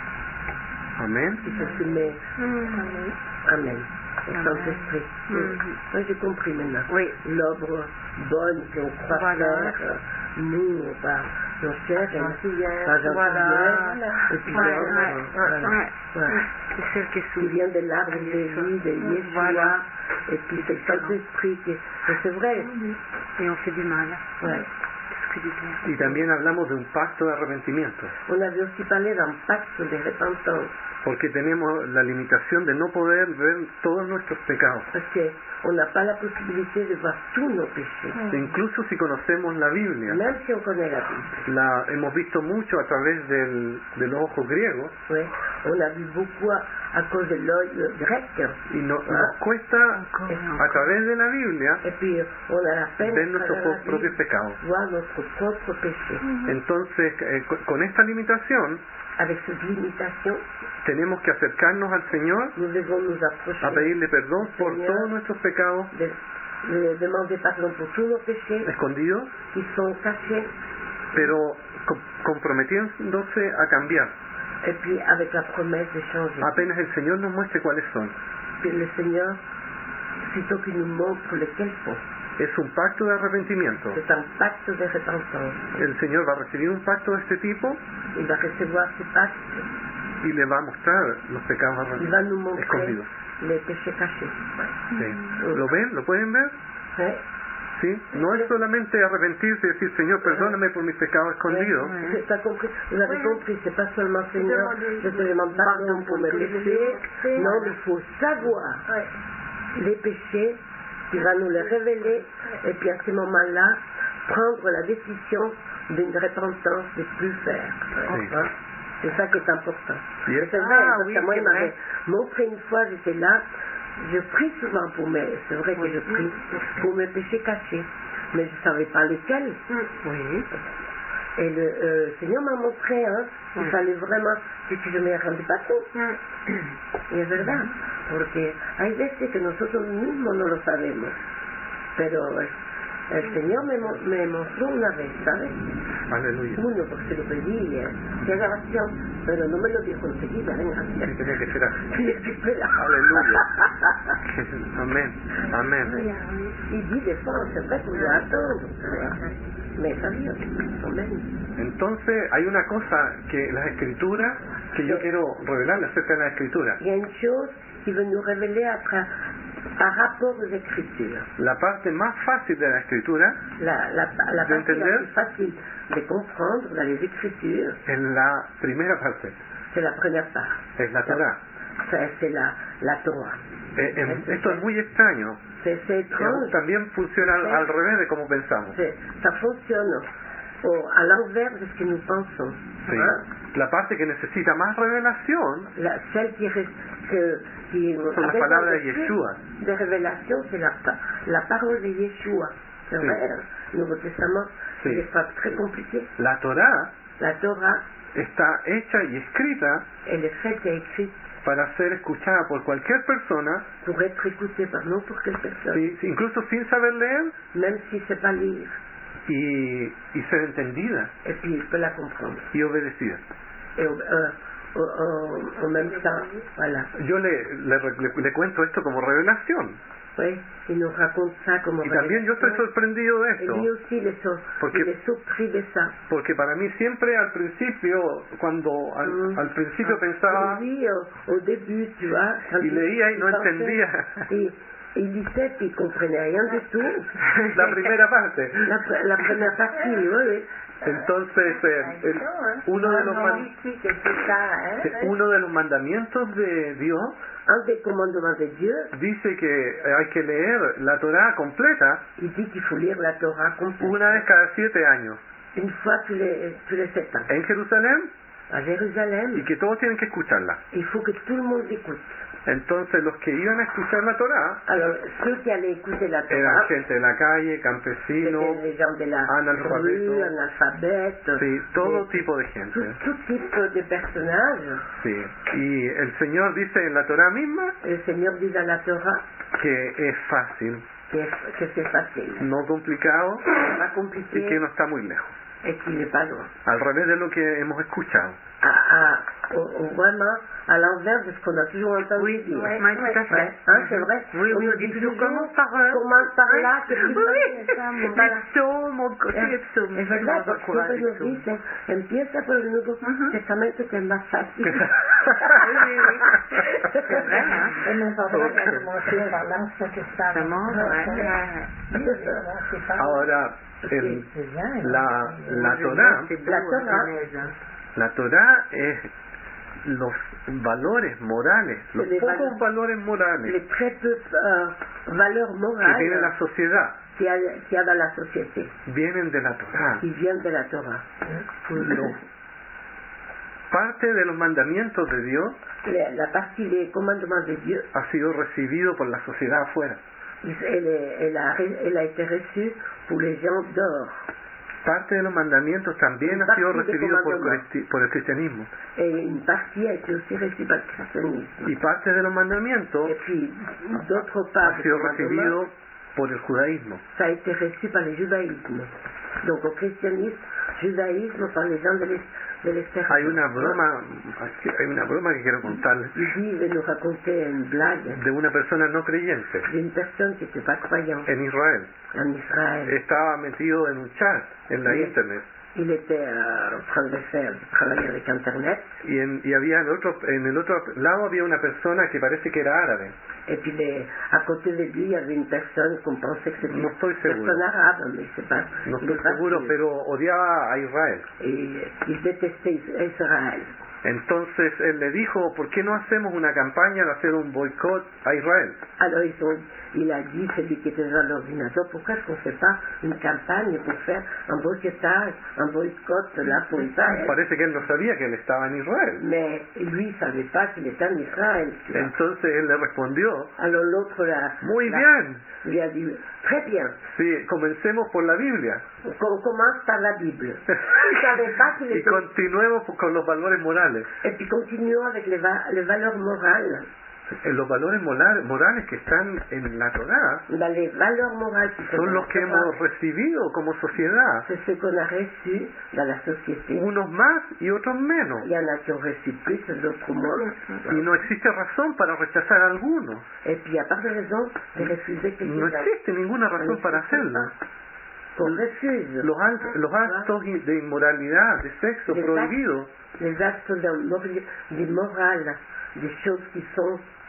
Amén. Il se soumet. Amen. Au Saint-Esprit. Moi, j'ai compris maintenant. Oui. L'œuvre bonne qu'on croit Voilà. faire, euh, nous, par nos chers, et Gentillesse, par voilà. et puis Ouais, l'œuvre, ouais, voilà. ouais. Voilà. C'est celle qui est Qui sous. vient de l'arbre de vie, de Yeshua, Voilà. et puis c'est le Saint-Esprit qui... Et c'est vrai, Et on fait du mal. ouais. C'est du bien. Y también hablamos de un pacto de arrepentimiento, On avait aussi parlé d'un pacte de repentance, porque tenemos la limitación de no poder ver todos nuestros pecados. parce qu'on n'a pas la possibilité de voir tous nos péchés. Incluso si conocemos la Biblia, Même si on connaît la Bible, la hemos visto mucho a través del, de los ojos griegos ouais, on a vu beaucoup à, à cause de l'œil euh, grec, y no- Ah. nos cuesta Encore et a encore. través de la Biblia et puis on a la peine ver à nuestros travers la propios Bible, pecados. voir notre propre péché. Entonces, eh, co- con esta limitación, Avec cette limitation, tenemos que acercarnos al Señor nous devons nous approcher, a pedirle perdón por Señor. todos nuestros pecados de, de demander pardon pour tous nos péchés escondidos, qui sont cachés, pero co- comprometiéndose a cambiar. et puis avec la promesse de changer. Apenas el Señor nos muestre cuáles son. Que le Seigneur, plutôt qu'il nous montre lesquels sont, Es un pacto de arrepentimiento. c'est un pacte de repentance. El Señor va a recibir un pacto de este tipo Il va recevoir ce pacte, y le va a mostrar los pecados il va nous arrepentidos, montrer escondidos. les péchés cachés. Sí. ¿Lo ven? ¿Lo pueden ver? Ouais. ¿Sí? No es solamente arrepentirse y decir, Señor, perdóname por mis pecados escondidos. Ouais. T'as compris, vous avez compris, c'est pas seulement Seigneur, je te demande pardon pour mes péchés, non, il faut savoir les péchés, il va nous les révéler, et puis à ce moment-là, prendre la décision d'une repentance de plus faire. Oui. Hein? C'est ça qui est important. Yes. Et c'est vrai, Ah, parce oui, que moi, c'est il m'avait vrai. montré une fois, j'étais là, je prie souvent pour mes, c'est vrai que je prie pour mes péchés cachés, mais je ne savais pas lesquels. Oui. Et le euh, Seigneur m'a montré, hein, il Mm. fallait vraiment, que yo me rendí pas compte. Y es verdad, porque hay veces que nosotros mismos no lo sabemos, pero eh, el Señor me, mo- me mostró una vez, ¿sabes? Aleluya. Uno, porque se lo pedí, eh, que haga oración, pero no me lo dijo enseguida, venga. Sí, tenía que ser así. Sí, espera. Aleluya. Amén. Amén. Il dit des fois, c'est vrai qu'on doit attendre, tu vois. Mais ça vient, amén. Entonces, hay una cosa que las escrituras, que yo quiero revelarle acerca de las escrituras. Il y a une chose qui veut nous révéler à tra- par rapport aux Écritures. La parte más fácil de la escritura La, la, la ¿De partie la entender? plus facile de comprendre dans les Écritures, es la primera parte, c'est la première part. es la Torah. Ça, c'est la, la Torah. Eh, eh, esto es muy extraño. C'est c'est étrange. También funciona al, al revés de como pensamos. C'est- Ça fonctionne au- à l'envers de ce que nous pensons. Sí. Hein? La parte que necesita más revelación La, celle qui, ré- que, qui son a las besoin palabras de de plus Yeshua. de révélation, c'est la, pa- la parole de Yeshua. C'est Sí. vrai, hein? Le Nouveau Testament, Sí. c'est pas très compliqué. La Torá La Torah, está hecha y escrita elle est faite et écrite para ser escuchada por cualquier persona, pour être écoutée par n'importe quelle personne, sí, incluso sin saber leer, même si c'est pas lire, y, y ser entendida et puis il peut la comprendre. y obedecida. Et au, euh, au, au- en même temps, voilà. Yo le, le, le- le cuento esto como revelación. Oui, il nous raconte ça comme Y también yo estoy révélation. sorprendido de Et lui esto, aussi, il est, sur- Porque- il est surpris de ça. porque para mí siempre al principio, cuando al, Mm. al principio Pour pensaba lui, au, au début, tu vois, quand y il- leía y il no pensait, entendía il, il lisait puis il comprenait rien du tout. la primera parte. La, pre- la première partie, oui, oui. Entonces, eh, el- uno de los man- ici que c'est ça, hein? eh, uno de los mandamientos de Dios Un des commandements de Dieu, dice que hay que leer la Torá completa il dit qu'il faut lire la Torah complète. una vez cada siete años Une fois tous les, tous les sept ans. en Jerusalén À Jérusalem, y que todos tienen que escucharla. il faut que tout le monde écoute. Entonces los que iban a escuchar la Torá Alors, ceux qui allaient écouter la eran Torah, gente de la calle, c'était campesinos, les gens de la analfabetos, rue, analphabètes, sí, todo des- tipo de tout, gente. tout type de personnages. Sí. Y el Señor dice en la Torá misma Le Seigneur dit dans la Torah que es fácil, que, que c'est facile, no complicado pas y que compliqué no está muy lejos. et qu'il n'est pas loin. Al revés de lo que hemos escuchado. À, à, au, au- vraiment à l'envers de ce qu'on a toujours entendu Oui, dire. oui, oui, tout à fait. Ouais, hein, c'est vrai. Oui, oui, on dit toujours commence par euh, commence par oui. là, que tu Oui, vas oui. dire ça, mon Les voilà. psaumes, on côté les psaumes. Es verdad, porque siempre nos dicen, empieza por el Nuevo Testamento que es más fácil. Oui, oui, oui. C'est vrai, hein. Et nous avons Ok. commencé par l'Ancien Testament. Vraiment, ouais, ouais. Oui, c'est pas- Ahora, el- c'est bien. la, la Torá, C'est beau, La hein, Torah. Genèse, hein. la Torá es los valores morales, los Les pocos valores- valores morales Les très peu euh, valeurs que morales tiene la sociedad qu'il y, a, qu'il y a dans la société, vienen de la Torá. qui viennent de la Torah. Los- parte de los mandamientos de Dios La, la partie des commandements de Dieu, ha sido recibido por la sociedad afuera. elle, est- elle, a, elle a été reçue pour les gens dehors. Parte de los mandamientos también ha sido Parte de recibido por, comandamientos. cristi- por el cristianismo. Et une partie a été aussi reçue par le christianisme. Y parte de los mandamientos Et puis, d'autre part, ha le sido commandement, recibido por el judaísmo. ça a été reçu par le judaïsme. Donc au christianisme, judaïsme par les gens de l'ex- de l'extérieur. Hay una broma, hay una broma que quiero contarles Il dit, il veut nous raconter une blague de una persona no creyente d'une personne qui n'était pas croyante en Israel. en Israël. Estaba metido en un chat en la Sí. internet Il était euh, en train de faire, de travailler avec Internet, y, en, y había en, otro, en el otro lado había una persona que parece que era árabe. et puis les- à côté de lui, il y avait une personne qu'on pensait que c'était No une estoy seguro. personne arabe, mais c'est pas. No il est estoy pas seguro, sûr. pero odiaba a Israel. Et il détestait Is- Israël. Entonces él le dijo, ¿por qué no hacemos una campaña de hacer un boicot a Israel? Alors ils ont, il a dit, celui qui était dans l'ordinateur, pourquoi est-ce qu'on ne fait pas une campagne pour faire un boycottage, un boycott là pour Israël? Parece que él no sabía que él estaba en Israel. Mais lui, il ne savait pas qu'il était en Israël. tu vois. Entonces él le respondió, Alors l'autre là, muy là, bien, lui a dit, très bien, sí, comencemos por la Biblia. on commence par la Bible. Il ne savait pas qu'il Y était... continuemos con los valores morales. Et puis continuons avec les, va- les valeurs morales. Eh, Los valores moral- morales que están en la Torá Dans les valeurs morales qui sont son dans los la que Torah, hemos recibido como sociedad, c'est ce qu'on a reçu dans la société. unos más y otros menos. Il y en a qui ont reçu plus, d'autres moins. Y no existe razón para rechazar a algunos. Et puis il n'y a pas de raison de refuser quelque No chose. existe ninguna razón para hacerlo. Qu'on refuse Los, al- los actos de inmoralidad, de sexo Les prohibidos, les actes d'immor- d'immorale, des choses qui sont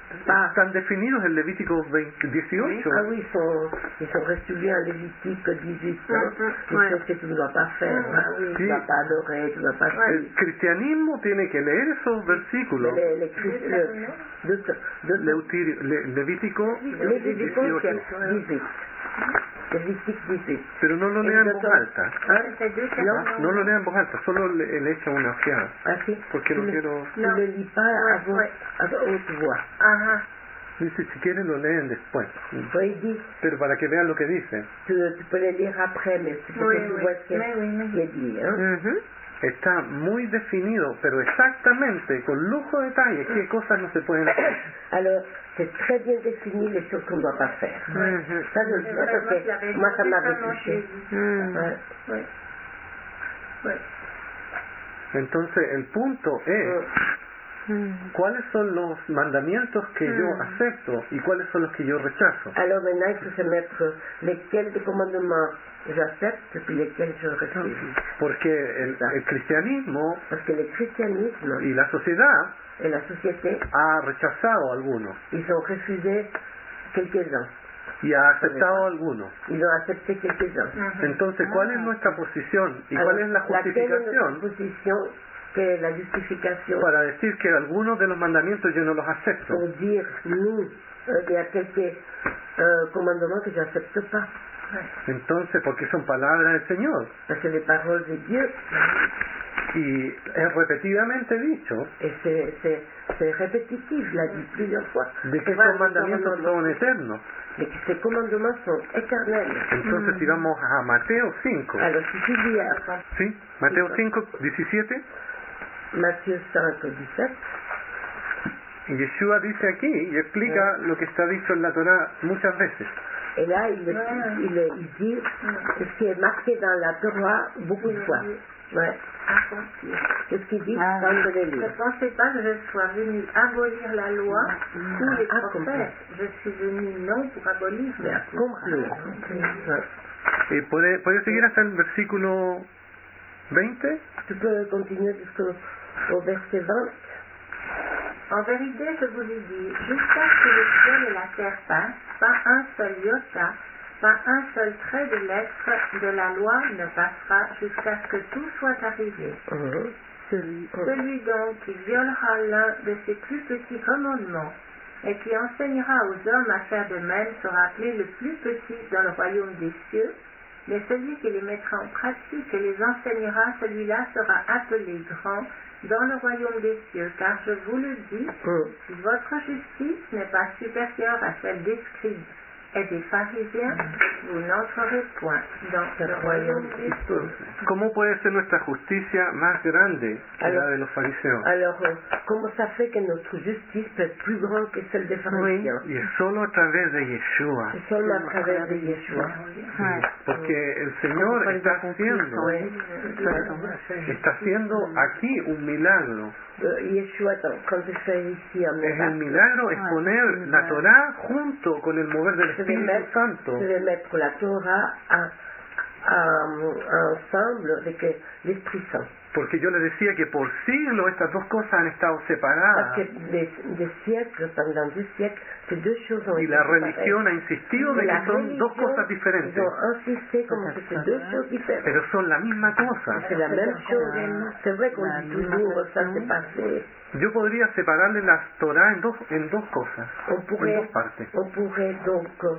pas. están definidos en Levítico veinte, dieciocho. Ah oui, ils sont, ils sont restés en Lévitique dix-huit, hein, les Ouais. choses que tu ne dois pas faire, hein. Tu ne Sí. dois pas adorer, tu ne dois pas El cristianismo tiene que leer esos mais versículos. les, les Christ- le- d'autres- d'autres- Leutiri- Le- Levítico Lévitique dieciocho. dix-huit. Lévitique dix-huit. Pero no lo Et lean en d'autres- voz alta. Hein? C'est deux Non, personnes. No lo lean en voz alta, solo le, le echa una ojeada. Ah si, Porque tu no ne quiero... tu ne lis pas à, voix- ouais. à haute voix. Ah, Dice, si quieren lo leen después. Oui, il dit, Pero para que vean lo que dice. tu, tu peux les lire après, mais c'est pour oui, que tu oui. vois ce qui Mais oui, mais qui est dit. Hein? Mhm. Está muy definido, pero exactamente, con lujo de detalle, qué cosas no se pueden hacer. Alors, c'est très bien défini les choses qu'on ne doit pas faire. Mhm. Ça, je le sais parce que moi, ça m'avait touché. Mm. Ouais. Oui. Oui. Entonces, el punto es, Mm. ¿cuáles son los mandamientos que yo Mm. acepto y cuáles son los que yo rechazo? Alors maintenant, il faut se mettre lesquels des commandements j'accepte puis lesquels je refuse. Porque el, el cristianismo Parce que le christianisme y la sociedad et la société, ha rechazado algunos ils ont refusé quelques-uns. y ha aceptado algunos. Ils ont accepté quelques-uns. Entonces, ¿cuál es nuestra posición y cuál es la laquelle est notre justificación position que la justification para decir que algunos de los mandamientos yo no los acepto? pour dire nous, euh, il y a quelques euh, commandements que je n'accepte pas. Entonces, porque son palabras del Señor Parce que les paroles de Dieu, y es repetidamente dicho et c'est, c'est, c'est répétitif, je l'ai dit plusieurs fois, de que que va esos mandamientos son eternos. mais que ces commandements sont éternels. Entonces, si vamos a Mateo cinco, Alors si tu lis à ¿sí? Mateo cinco, diecisiete, Matthieu cinq, dix-sept, y Yeshua dice aquí y explica lo que está dicho en la Torah muchas veces. et là il, il, il dit ce qui est marqué dans la Torah beaucoup de fois. Ouais. Accomplir. C'est ce qu'il dit Ah. dans le Ne livre. pensez pas que je sois venu abolir la loi ou les Accomplir. prophètes. Je suis venu non pour abolir, mais Mais pour accomplir. Ouais. Y puede, puede seguir hasta el versículo veinte. Tu peux continuer jusqu'au au verset vingt. En vérité, je vous le dis, jusqu'à ce que le ciel et la terre passent, pas un seul iota, pas un seul trait de lettre de la loi ne passera jusqu'à ce que tout soit arrivé. Mhm. Celui- Celui donc qui violera l'un de ces plus petits commandements et qui enseignera aux hommes à faire de même sera appelé le plus petit dans le royaume des cieux, mais celui qui les mettra en pratique et les enseignera, celui-là sera appelé grand dans le royaume des cieux. Car je vous le dis, Mhm. si votre justice n'est pas supérieure à celle des scribes et des pharisiens, vous n'entrerez point dans le royaume des cieux. ¿Cómo puede ser nuestra justicia más grande que la de los fariseos? Alors, euh, comment ça fait que notre justice peut être plus grande que celle des pharisiens? Y es solo a través de Yeshua. C'est seulement à travers de Yeshua. Ouais. Porque el Señor está haciendo, Ouais. está haciendo aquí un milagro. Euh, Yeshua est en train de faire ici un Es el miracle. milagro es poner la Torah junto con el mover del Je vais Espíritu mettre, Santo. je vais mettre la Torah à, à- ensemble avec l'Esprit Saint. Porque yo le decía que por siglos estas dos cosas han estado Parce separadas que des, des siècles, pendant des siècles, ces deux choses ont y été la séparées. religión ha insistido de Et la que son dos religion, cosas diferentes, ils ont insisté comme que c'est deux choses différentes. pero son la misma cosa. C'est la même chose. C'est vrai qu'on dit toujours ça c'est passé. Yo podría separarle la Torah en dos, en dos cosas, On en pourrait, dos partes. on pourrait donc, euh,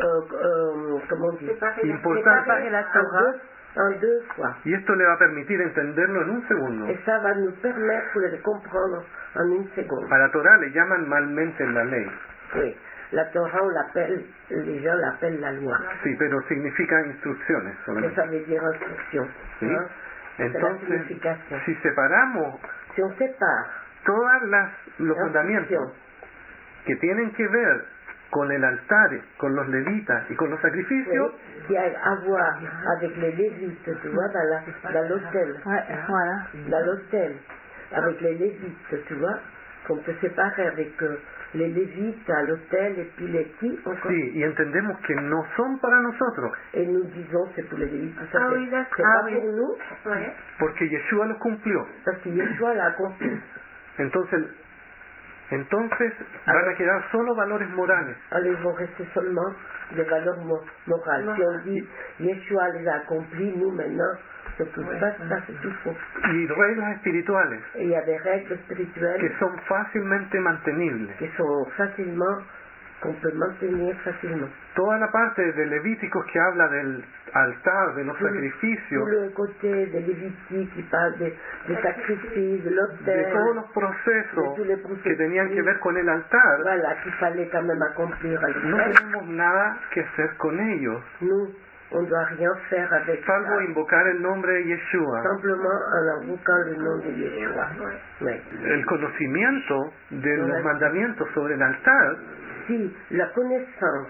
euh, comment dire, Séparer la- Importante. séparer la Torah en deux fois. Y esto le va a permitir entenderlo en un segundo. Et ça va nous permettre de le comprendre en une seconde. A la Torah le llaman malmente la ley, Oui. La Torah, on l'appelle, les gens l'appellent la loi. sí, pero significa instrucciones Que solamente. ça veut dire instruction. ¿Sí? Hein? C'est la Entonces, signification. si separamos Si on sépare todas las los l'instruction, mandamientos que tienen que ver con el altar, con los levitas y con los oui, sacrificios, qui a à voir avec les Lévites, tu vois, dans la- dans l'autel. Ouais, voilà. Dans l'autel, avec les Lévites, tu vois, qu'on peut séparer avec euh, les Lévites à l'autel et puis les qui encore. sí, y entendemos que no son para nosotros, Et nous disons c'est pour les Lévites. Ça, Ah c'est oui, d'accord. c'est Ah pas oui. pour nous, Ouais. porque Yeshua los cumplió. parce que Yeshua l'a accompli. Entonces, entonces van a quedar solo valores morales. Alors ils vont rester seulement des valeurs mo- morales. Si on dit Yeshua les a accomplis, nous maintenant, c'est tout ça, ça c'est tout faux. Y reglas espirituales Et il y a des règles que spirituelles son fácilmente mantenibles. qui sont facilement, qu'on peut maintenir facilement. Toda la parte de Levíticos que habla del altar, de los Tout le- sacrificios, Tout le côté des Lévitiques qui parle des, des sacrifices, de de l'autel, todos los procesos de tous les processus, que tenían que ver con el altar, voilà, qu'il fallait quand même accomplir à no l'autel. tenemos nada que hacer con ellos, Nous, on ne doit rien faire avec salvo ça, invocar el nombre de Yeshua. simplement en invoquant le nom de Yeshua. Ouais. El conocimiento de los mandamientos sobre el altar Si la connaissance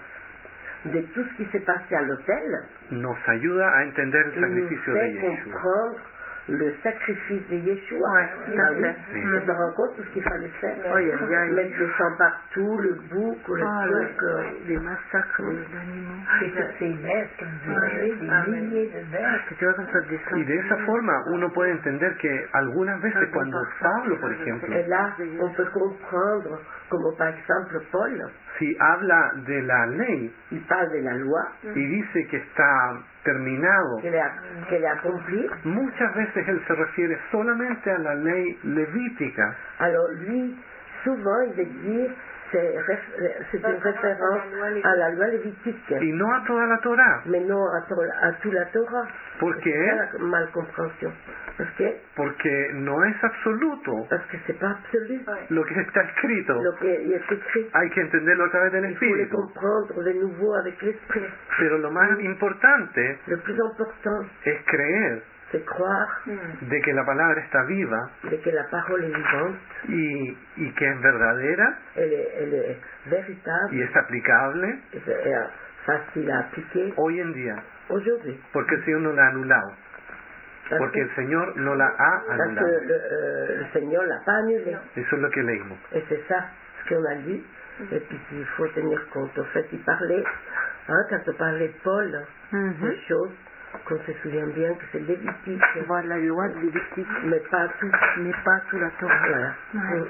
de tout ce qui s'est passé à l'autel nos ayuda a entender el nous sacrificio de fait Yeshua. comprendre le sacrifice de Yeshua. Ouais, Ah tout à oui, fait. on se rend compte tout ce qu'il fallait faire. Oh, il y a bien eu- Mettre le sang partout, le bouc, le Ah, truc. euh, les massacres d'animaux. Et toutes ces bêtes, comme vous savez, des milliers de bêtes. Que tu vois comme ça descend. Y de esa forma uno puede entender que algunas veces cuando Pablo, por ejemplo, Et là, on peut comprendre, comme par exemple Paul, si habla de la ley il parle de la loi, y dice que está terminado, qu'elle est, qu'elle est accomplie. muchas veces él se refiere solamente a la ley levítica Alors lui, souvent, il veut dire, c'est, réf- euh, c'est une référence à la loi lévitique, y no a toda la Torá, mais non à, to- à tout la Torah. ¿Por C'est qué? ça la mal compréhension. Parce que, porque no es absoluto parce que c'est pas absolu. lo que está escrito. Lo que il est écrit, Hay que entenderlo a través del il faut le Espíritu. comprendre de nouveau avec l'esprit. Pero lo más importante Le plus important, es creer c'est croire de que la palabra está viva de que la parole est vivante, y, y que es verdadera elle est, elle est véritable, y es aplicable et c'est euh, facile à appliquer hoy en día, aujourd'hui. porque el Señor no la ha anulado, Parce porque que, el Señor no la ha parce que anulado. le, euh, le Seigneur l'a pas annulé. Eso es lo que leímos. Et c'est ça ce qu'on a dit. Et puis il faut tenir compte. En fait, il parlait, hein, quand on parlait de Paul, Mhm. des choses qu'on se souvient bien que c'est Lévitique, Voir la loi de Lévitique mais pas tout. n'est pas sous la Torah. Voilà. Ouais.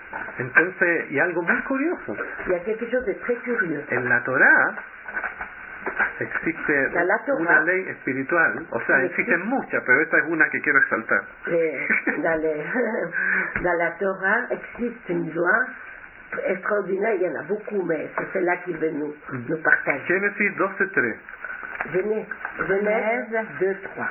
Entonces, y algo muy curioso, Il y a quelque chose de très curieux. en la Torá existe La- la Torá. una ley espiritual, o sea, existen muchas, pero esta es una que quiero exaltar. Les- dans, les- dans la Torah existe une loi extraordinaire, il y en a beaucoup, mais c'est celle-là qui veut nous, nous partager. Génesis doce tres. Genèse, Genèse deux trois.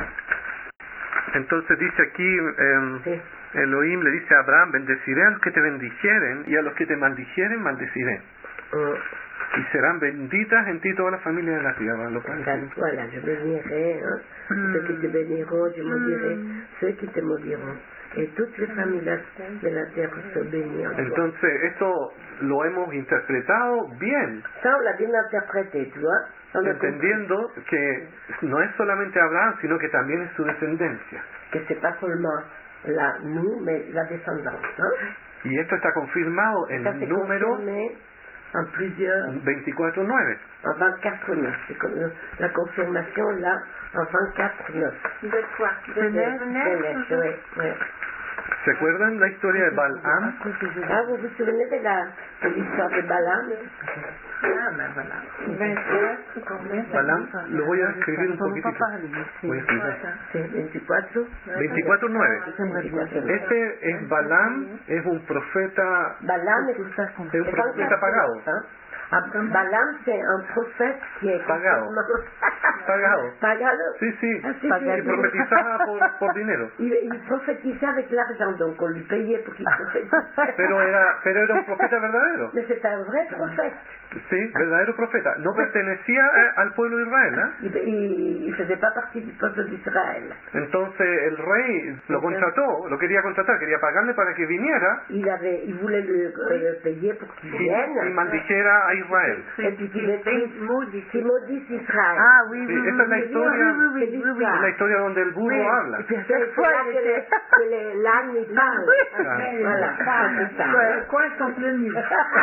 Entonces dice aquí, eh, Sí. Elohim le dice a Abraham, bendeciré a los que te bendijeren y a los que te maldijeren, maldeciré. Euh, Y serán benditas en ti todas las familias de la tierra, lo cual es Voilà, voilà, je bénirai hein, ceux qui te béniront, je maudirai ceux qui te maudiront. Et toutes les familles de la terre se béniront. Entonces, esto lo hemos interpretado bien, Ça, on l'a bien interprété, tu vois. On a compris entendiendo que no es solamente Abraham, sino que también es su descendencia. que c'est pas seulement la, nous, mais la descendance. Hein. Y esto está confirmado en Ça, c'est el número confirmé en plusieurs, veinticuatro nueve. en vingt-quatre neuf. C'est comme euh, la confirmation là, en vingt-quatre neuf. De quoi De Genèse, Genèse, oui, oui. ¿Se acuerdan la historia de Balaam? Ah, vous vous souvenez de la- de l'histoire de Balaam? Ah, ben voilà. vingt-quatre, combien ça Balaam, dit? lo voy a escribir un Vamos a poquitito. parler, sí. Voy a escribir. C'est veinticuatro. veinticuatro nueve. veinticuatro neuf. Este es Balaam, es un profeta, Balaam Tout ça, qu'on- es un profeta pagado. Hein? Ah, Balaam, c'est un prophète qui est Pagado. Pagado. Pagado. Sí, sí, Ah, sí, Pagado. y sí. profetizaba por, por dinero. Il, il prophétisait avec l'argent, donc on lui payait pour qu'il prophétise. Pero era, pero era un profeta verdadero. Mais c'est un vrai prophète. Sí, verdadero profeta. No pertenecía eh, al pueblo de Israel, ¿eh? Il, il, il faisait pas partie du peuple d'Israël. Entonces el rey lo contrató, lo quería contratar, quería pagarle para que viniera Il avait, il voulait le, euh, le payer pour qu'il y, vienne. y maldijera a Israel. Et puis qu'il Qui écrit maudit. qui maudisse Israël. Ah oui, Sí. esa es la historia, C'est l'histoire. es la historia donde el burro Oui. habla. Et puis c'est là que le- que le- l'âne y parle. Ah. Voilà, c'est ça. Ouais, quoi, ils sont plus nuls.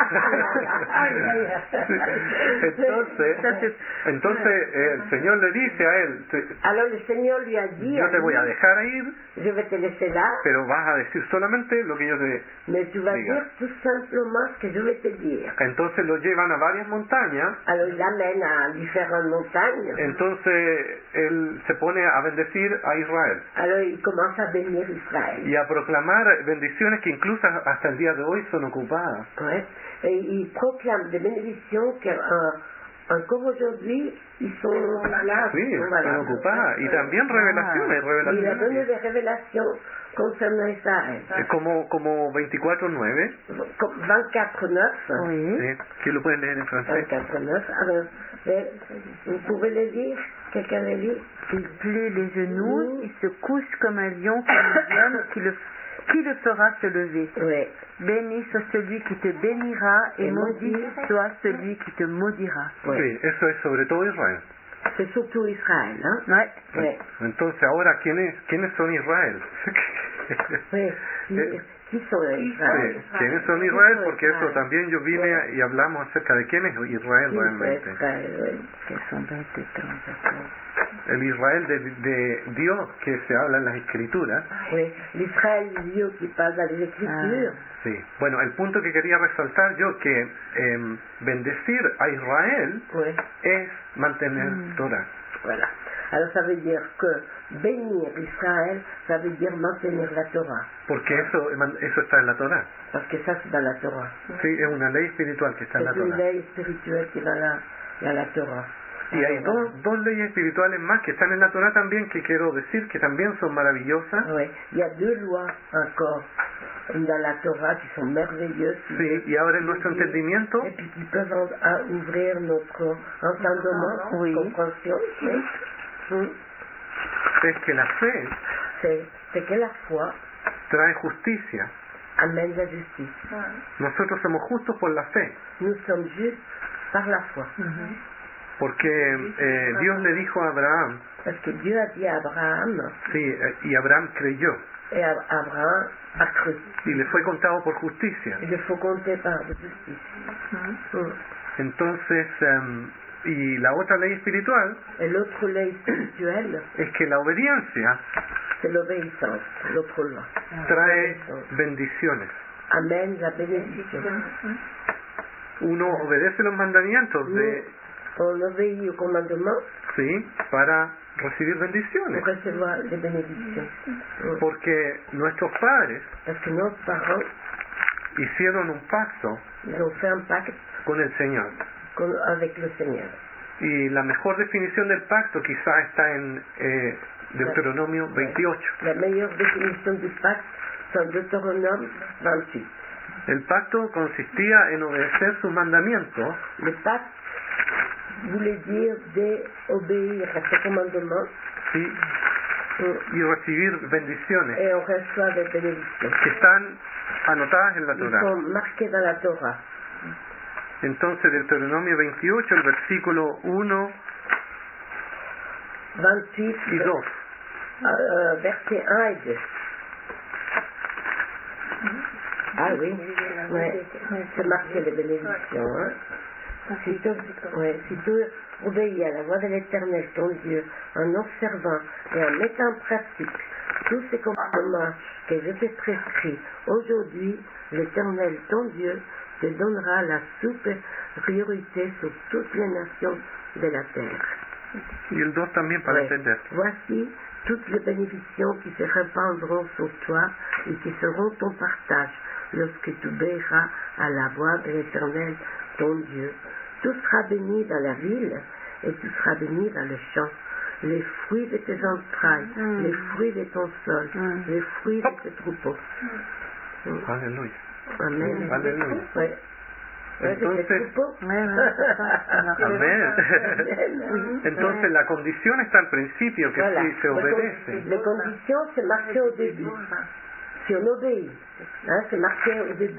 Entonces, Ça, c'est- entonces eh, el Señor le dice a él, te- Alors le Seigneur lui a dit, yo te voy a dejar ir, je vais te laisser là, pero vas a decir solamente lo que yo te... mais tu vas Diga. dire tout simplement ce que je vais te dire. Entonces lo llevan a varias montañas, Alors il l'amène à différentes montagnes. entonces él se pone a bendecir a Israel Alors il commence à bénir Israël. y a proclamar bendiciones que incluso hasta el día de hoy son ocupadas. Ouais. Et il proclame des bénédictions que euh, encore aujourd'hui ils sont valables. Sí, sont son valables. ocupadas. Y también revelaciones, Il a donné revelaciones. des révélations concernant Israël. Eh, Como, como veinticuatro nueve, Comme vingt-quatre neuf. Oui. ¿sí? ¿Quién lo puede leer en francés? vingt-quatre neuf. Alors, eh, vous pouvez le lire? Quelqu'un le lit? Il plie les genoux, il se couche comme un lion comme un lion qui le, qui le fera se lever. Oui. Béni soit celui qui te bénira et Et maudit maudit soit celui qui te maudira. Oui. Sí, eso es sobre todo Israel. C'est surtout Israël, hein? Ouais. Oui. Entonces, ahora, ¿quiénes, quiénes son Israel? Oui. Qui, Eh, qui sont Israël? Sí, ¿quiénes son Israel? Porque eso también yo vine y hablamos acerca de quién es Israel Qui realmente. sont Israël, oui. Ce sont bêtes de temps à temps. El Israel de, de Dios que se habla en las Escrituras. Oui. L'Israël du Dieu qui parle dans les Écritures. Sí. Bueno, el punto que quería resaltar yo que em, bendecir a Israel Oui. es mantener Torah. Voilà. Alors ça veut dire que bénir Israël, ça veut dire maintenir la Torah. Porque eso, eso está en la Torah. Parce que ça c'est dans la Torah. Sí, es una ley espiritual que está en la C'est une Torah. ley spirituelle qui est dans la, dans la Torah. Y hay Alors, dos, dos leyes espirituales más que están en la Torah también que quiero decir que también son maravillosas. Oui, il y a deux lois encore dans la Torah qui sont merveilleuses. qui Sí, y ahora en nuestro entendimiento, Et puis qui peuvent en- à ouvrir notre entendement, Oui. compréhension. Oui. Mm. es que la fe C'est, c'est que la foi trae justicia. amène la justice. Nosotros somos justos por la fe, Nous sommes justes par la foi. porque eh, Dios le dijo a Abraham, Parce que Dieu a dit à Abraham, sí, eh, y Abraham creyó, et Ab- Abraham a cru. y le fue contado por justicia. Il faut compter par la justice. Mm. Entonces, em, y la otra ley espiritual Et l'autre loi spirituelle, es que la obediencia c'est l'obéissance, l'autre loi. trae bendiciones. Amène la bénédiction. Uno obedece los mandamientos Nous, de, on obéit au commandement sí, para recibir pour bendiciones, recevoir des bénédictions. Mm. porque nuestros padres Parce que nos parents, hicieron un pacto ils ont fait un pacte con el Señor. con- avec le Seigneur. Y la mejor definición del pacto quizá está en eh, Deuteronomio veintiocho. La meilleure définition du pacte, c'est en Deutéronome vingt-huit. El pacto consistía en obedecer sus mandamientos Le pacte voulait dire d'obéir à ce commandement ¿sí? mm, y recibir bendiciones et on reçoit des bénédictions. que están anotadas en la Ils Torah. sont marqués dans la Torah. Entonces, Deuteronomio veintiocho, el versículo uno vingt-huit, y dos. euh, versets un et deux. Ah oui, ouais. C'est marqué les bénédictions. Hein. Si tu, ouais, si tu obéis à la voix de l'Éternel, ton Dieu, en observant et en mettant en pratique tous ces commandements que je t'ai prescrits aujourd'hui, l'Éternel, ton Dieu, te donnera la supériorité sur toutes les nations de la terre. Y el dos también para Ouais. entender. Voici toutes les bénédictions qui se répandront sur toi et qui seront ton partage lorsque tu obéiras à la voix de l'Éternel, ton Dieu. Tu seras béni dans la ville et tu seras béni dans le champ. Les fruits de tes entrailles, Mm. les fruits de ton sol, Mm. les fruits de tes troupeaux. Mm. Aleluya. Amen. Aleluya. Ouais. Ouais, de tes Entonces, troupeaux. Ouais, ouais, c'est ça. Alors, Amén. Amen. Entonces, la condición está al principio, que Voilà. sí se obedece. Les conditions, c'est marqué au début. Si on obéit, hein, c'est marqué au début.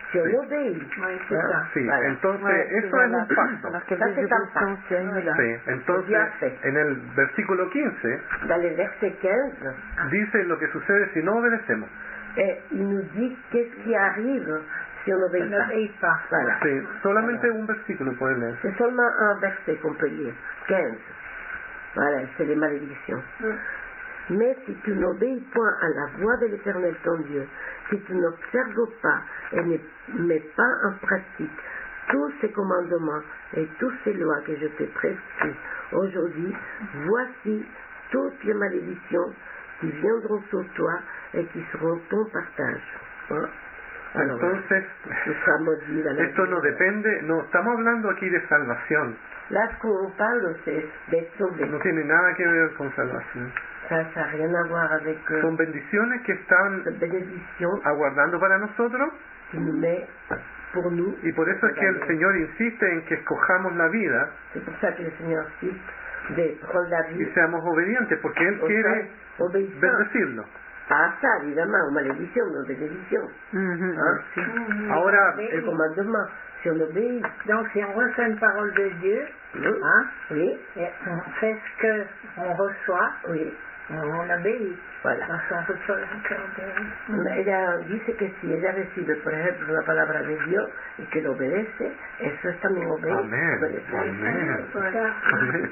si on Sí. obéit. Oui, c'est Hein, ça. Sí, voilà. entonces Ouais, eso voilà. es un paso. Alors quelle Ça, c'est un désobéissance il y a eu là. Sí, entonces Ya sé. en el versículo quince Dans le verset quinze, dice lo que sucede si no obedecemos. et il nous dit qu'est-ce qui arrive si on On n'obéit pas. n'obéit pas. Voilà. Sí, solamente un versículo puede leer. C'est seulement un verset qu'on peut lire. quinze. Voilà, c'est les malédictions. Mais si tu n'obéis point à la voix de l'Éternel ton Dieu, si tu n'observes pas et ne mets pas en pratique tous ces commandements et toutes ces lois que je t'ai prescrits aujourd'hui, voici toutes les malédictions qui viendront sur toi et qui seront ton partage. Hein? Alors, Entonces, tu seras maudit dans la esto no vie. depende, no, estamos hablando aquí de salvación. Là, ce qu'on parle, c'est d'être sauvé. No tiene nada que ver con salvación. Ça n'a rien à voir avec euh, Son bendiciones que están cette bénédiction aguardando para nosotros, qui nous met pour nous. y por eso es que el Señor insiste en que escojamos la vida C'est pour ça que le Seigneur cite de prendre la y vie seamos obedientes, porque Él au quiere sein, obéissant. bendecirlo. Pas à ça, évidemment, aux malédictions, aux bénédictions. Mhm, Hein? sí. Ahora, Le commandement, si on obéit, Donc, si on reçoit une parole de Dieu, hein, hein, oui, et on fait ce qu'on reçoit, oui, on obéit. voilà. Donc, on reçoit le cœur de... Ella dice que si ella recibe, por ejemplo, la palabra de Dios y que lo obedece, eso es también obedecer. Amén, obedecer. amén. Amén.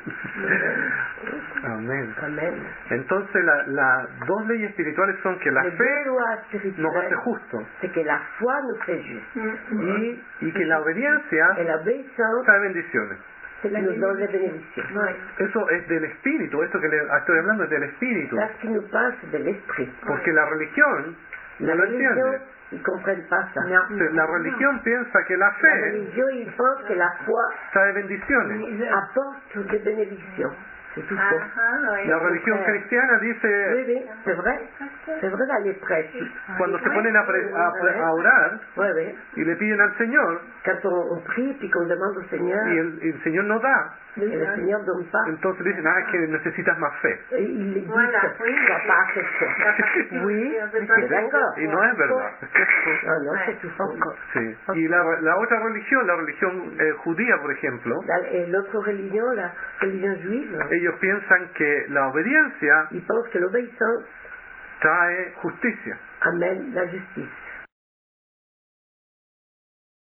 Amén. Amén. Entonces, las la dos leyes espirituales son que la Les fe deux lois nos hace spirituelles, justos c'est que la foi nous fait juste. y, y que la obediencia Et l'obéissance, trae bendiciones. c'est que nous donne les bénédictions. Eso es del espíritu, esto que le estoy hablando es del espíritu, Ça, ce qui nous passe de l'esprit. porque la religión no La lo religion, entiende. ils ne comprennent pas ça. La religión piensa que la La fe religion, ils pensent que la foi trae bendiciones. apporte des bénédictions. C'est tout faux. La religión cristiana Oui, dice, oui, c'est vrai. C'est vrai dans les prêches. cuando se ponen a, pre- a pre- a orar Oui, oui. y le piden al Señor Quand on, on prie puis qu'on demande au Seigneur, y el, y el Señor no da, et le Seigneur ne donne pas, entonces dicen, ah, es que necesitas más fe. et il dit Voilà, que oui. tu n'as pas assez de foi. Oui, c'est d'accord. Y no es verdad. Non, non, c'est tout faux. Sí. Y la, la otra religión, la religión eh, judía, por ejemplo, Dans- Et l'autre religion, la religion juive, ellos piensan que la obediencia ils pensent que l'obéissance trae justicia. amène la justice.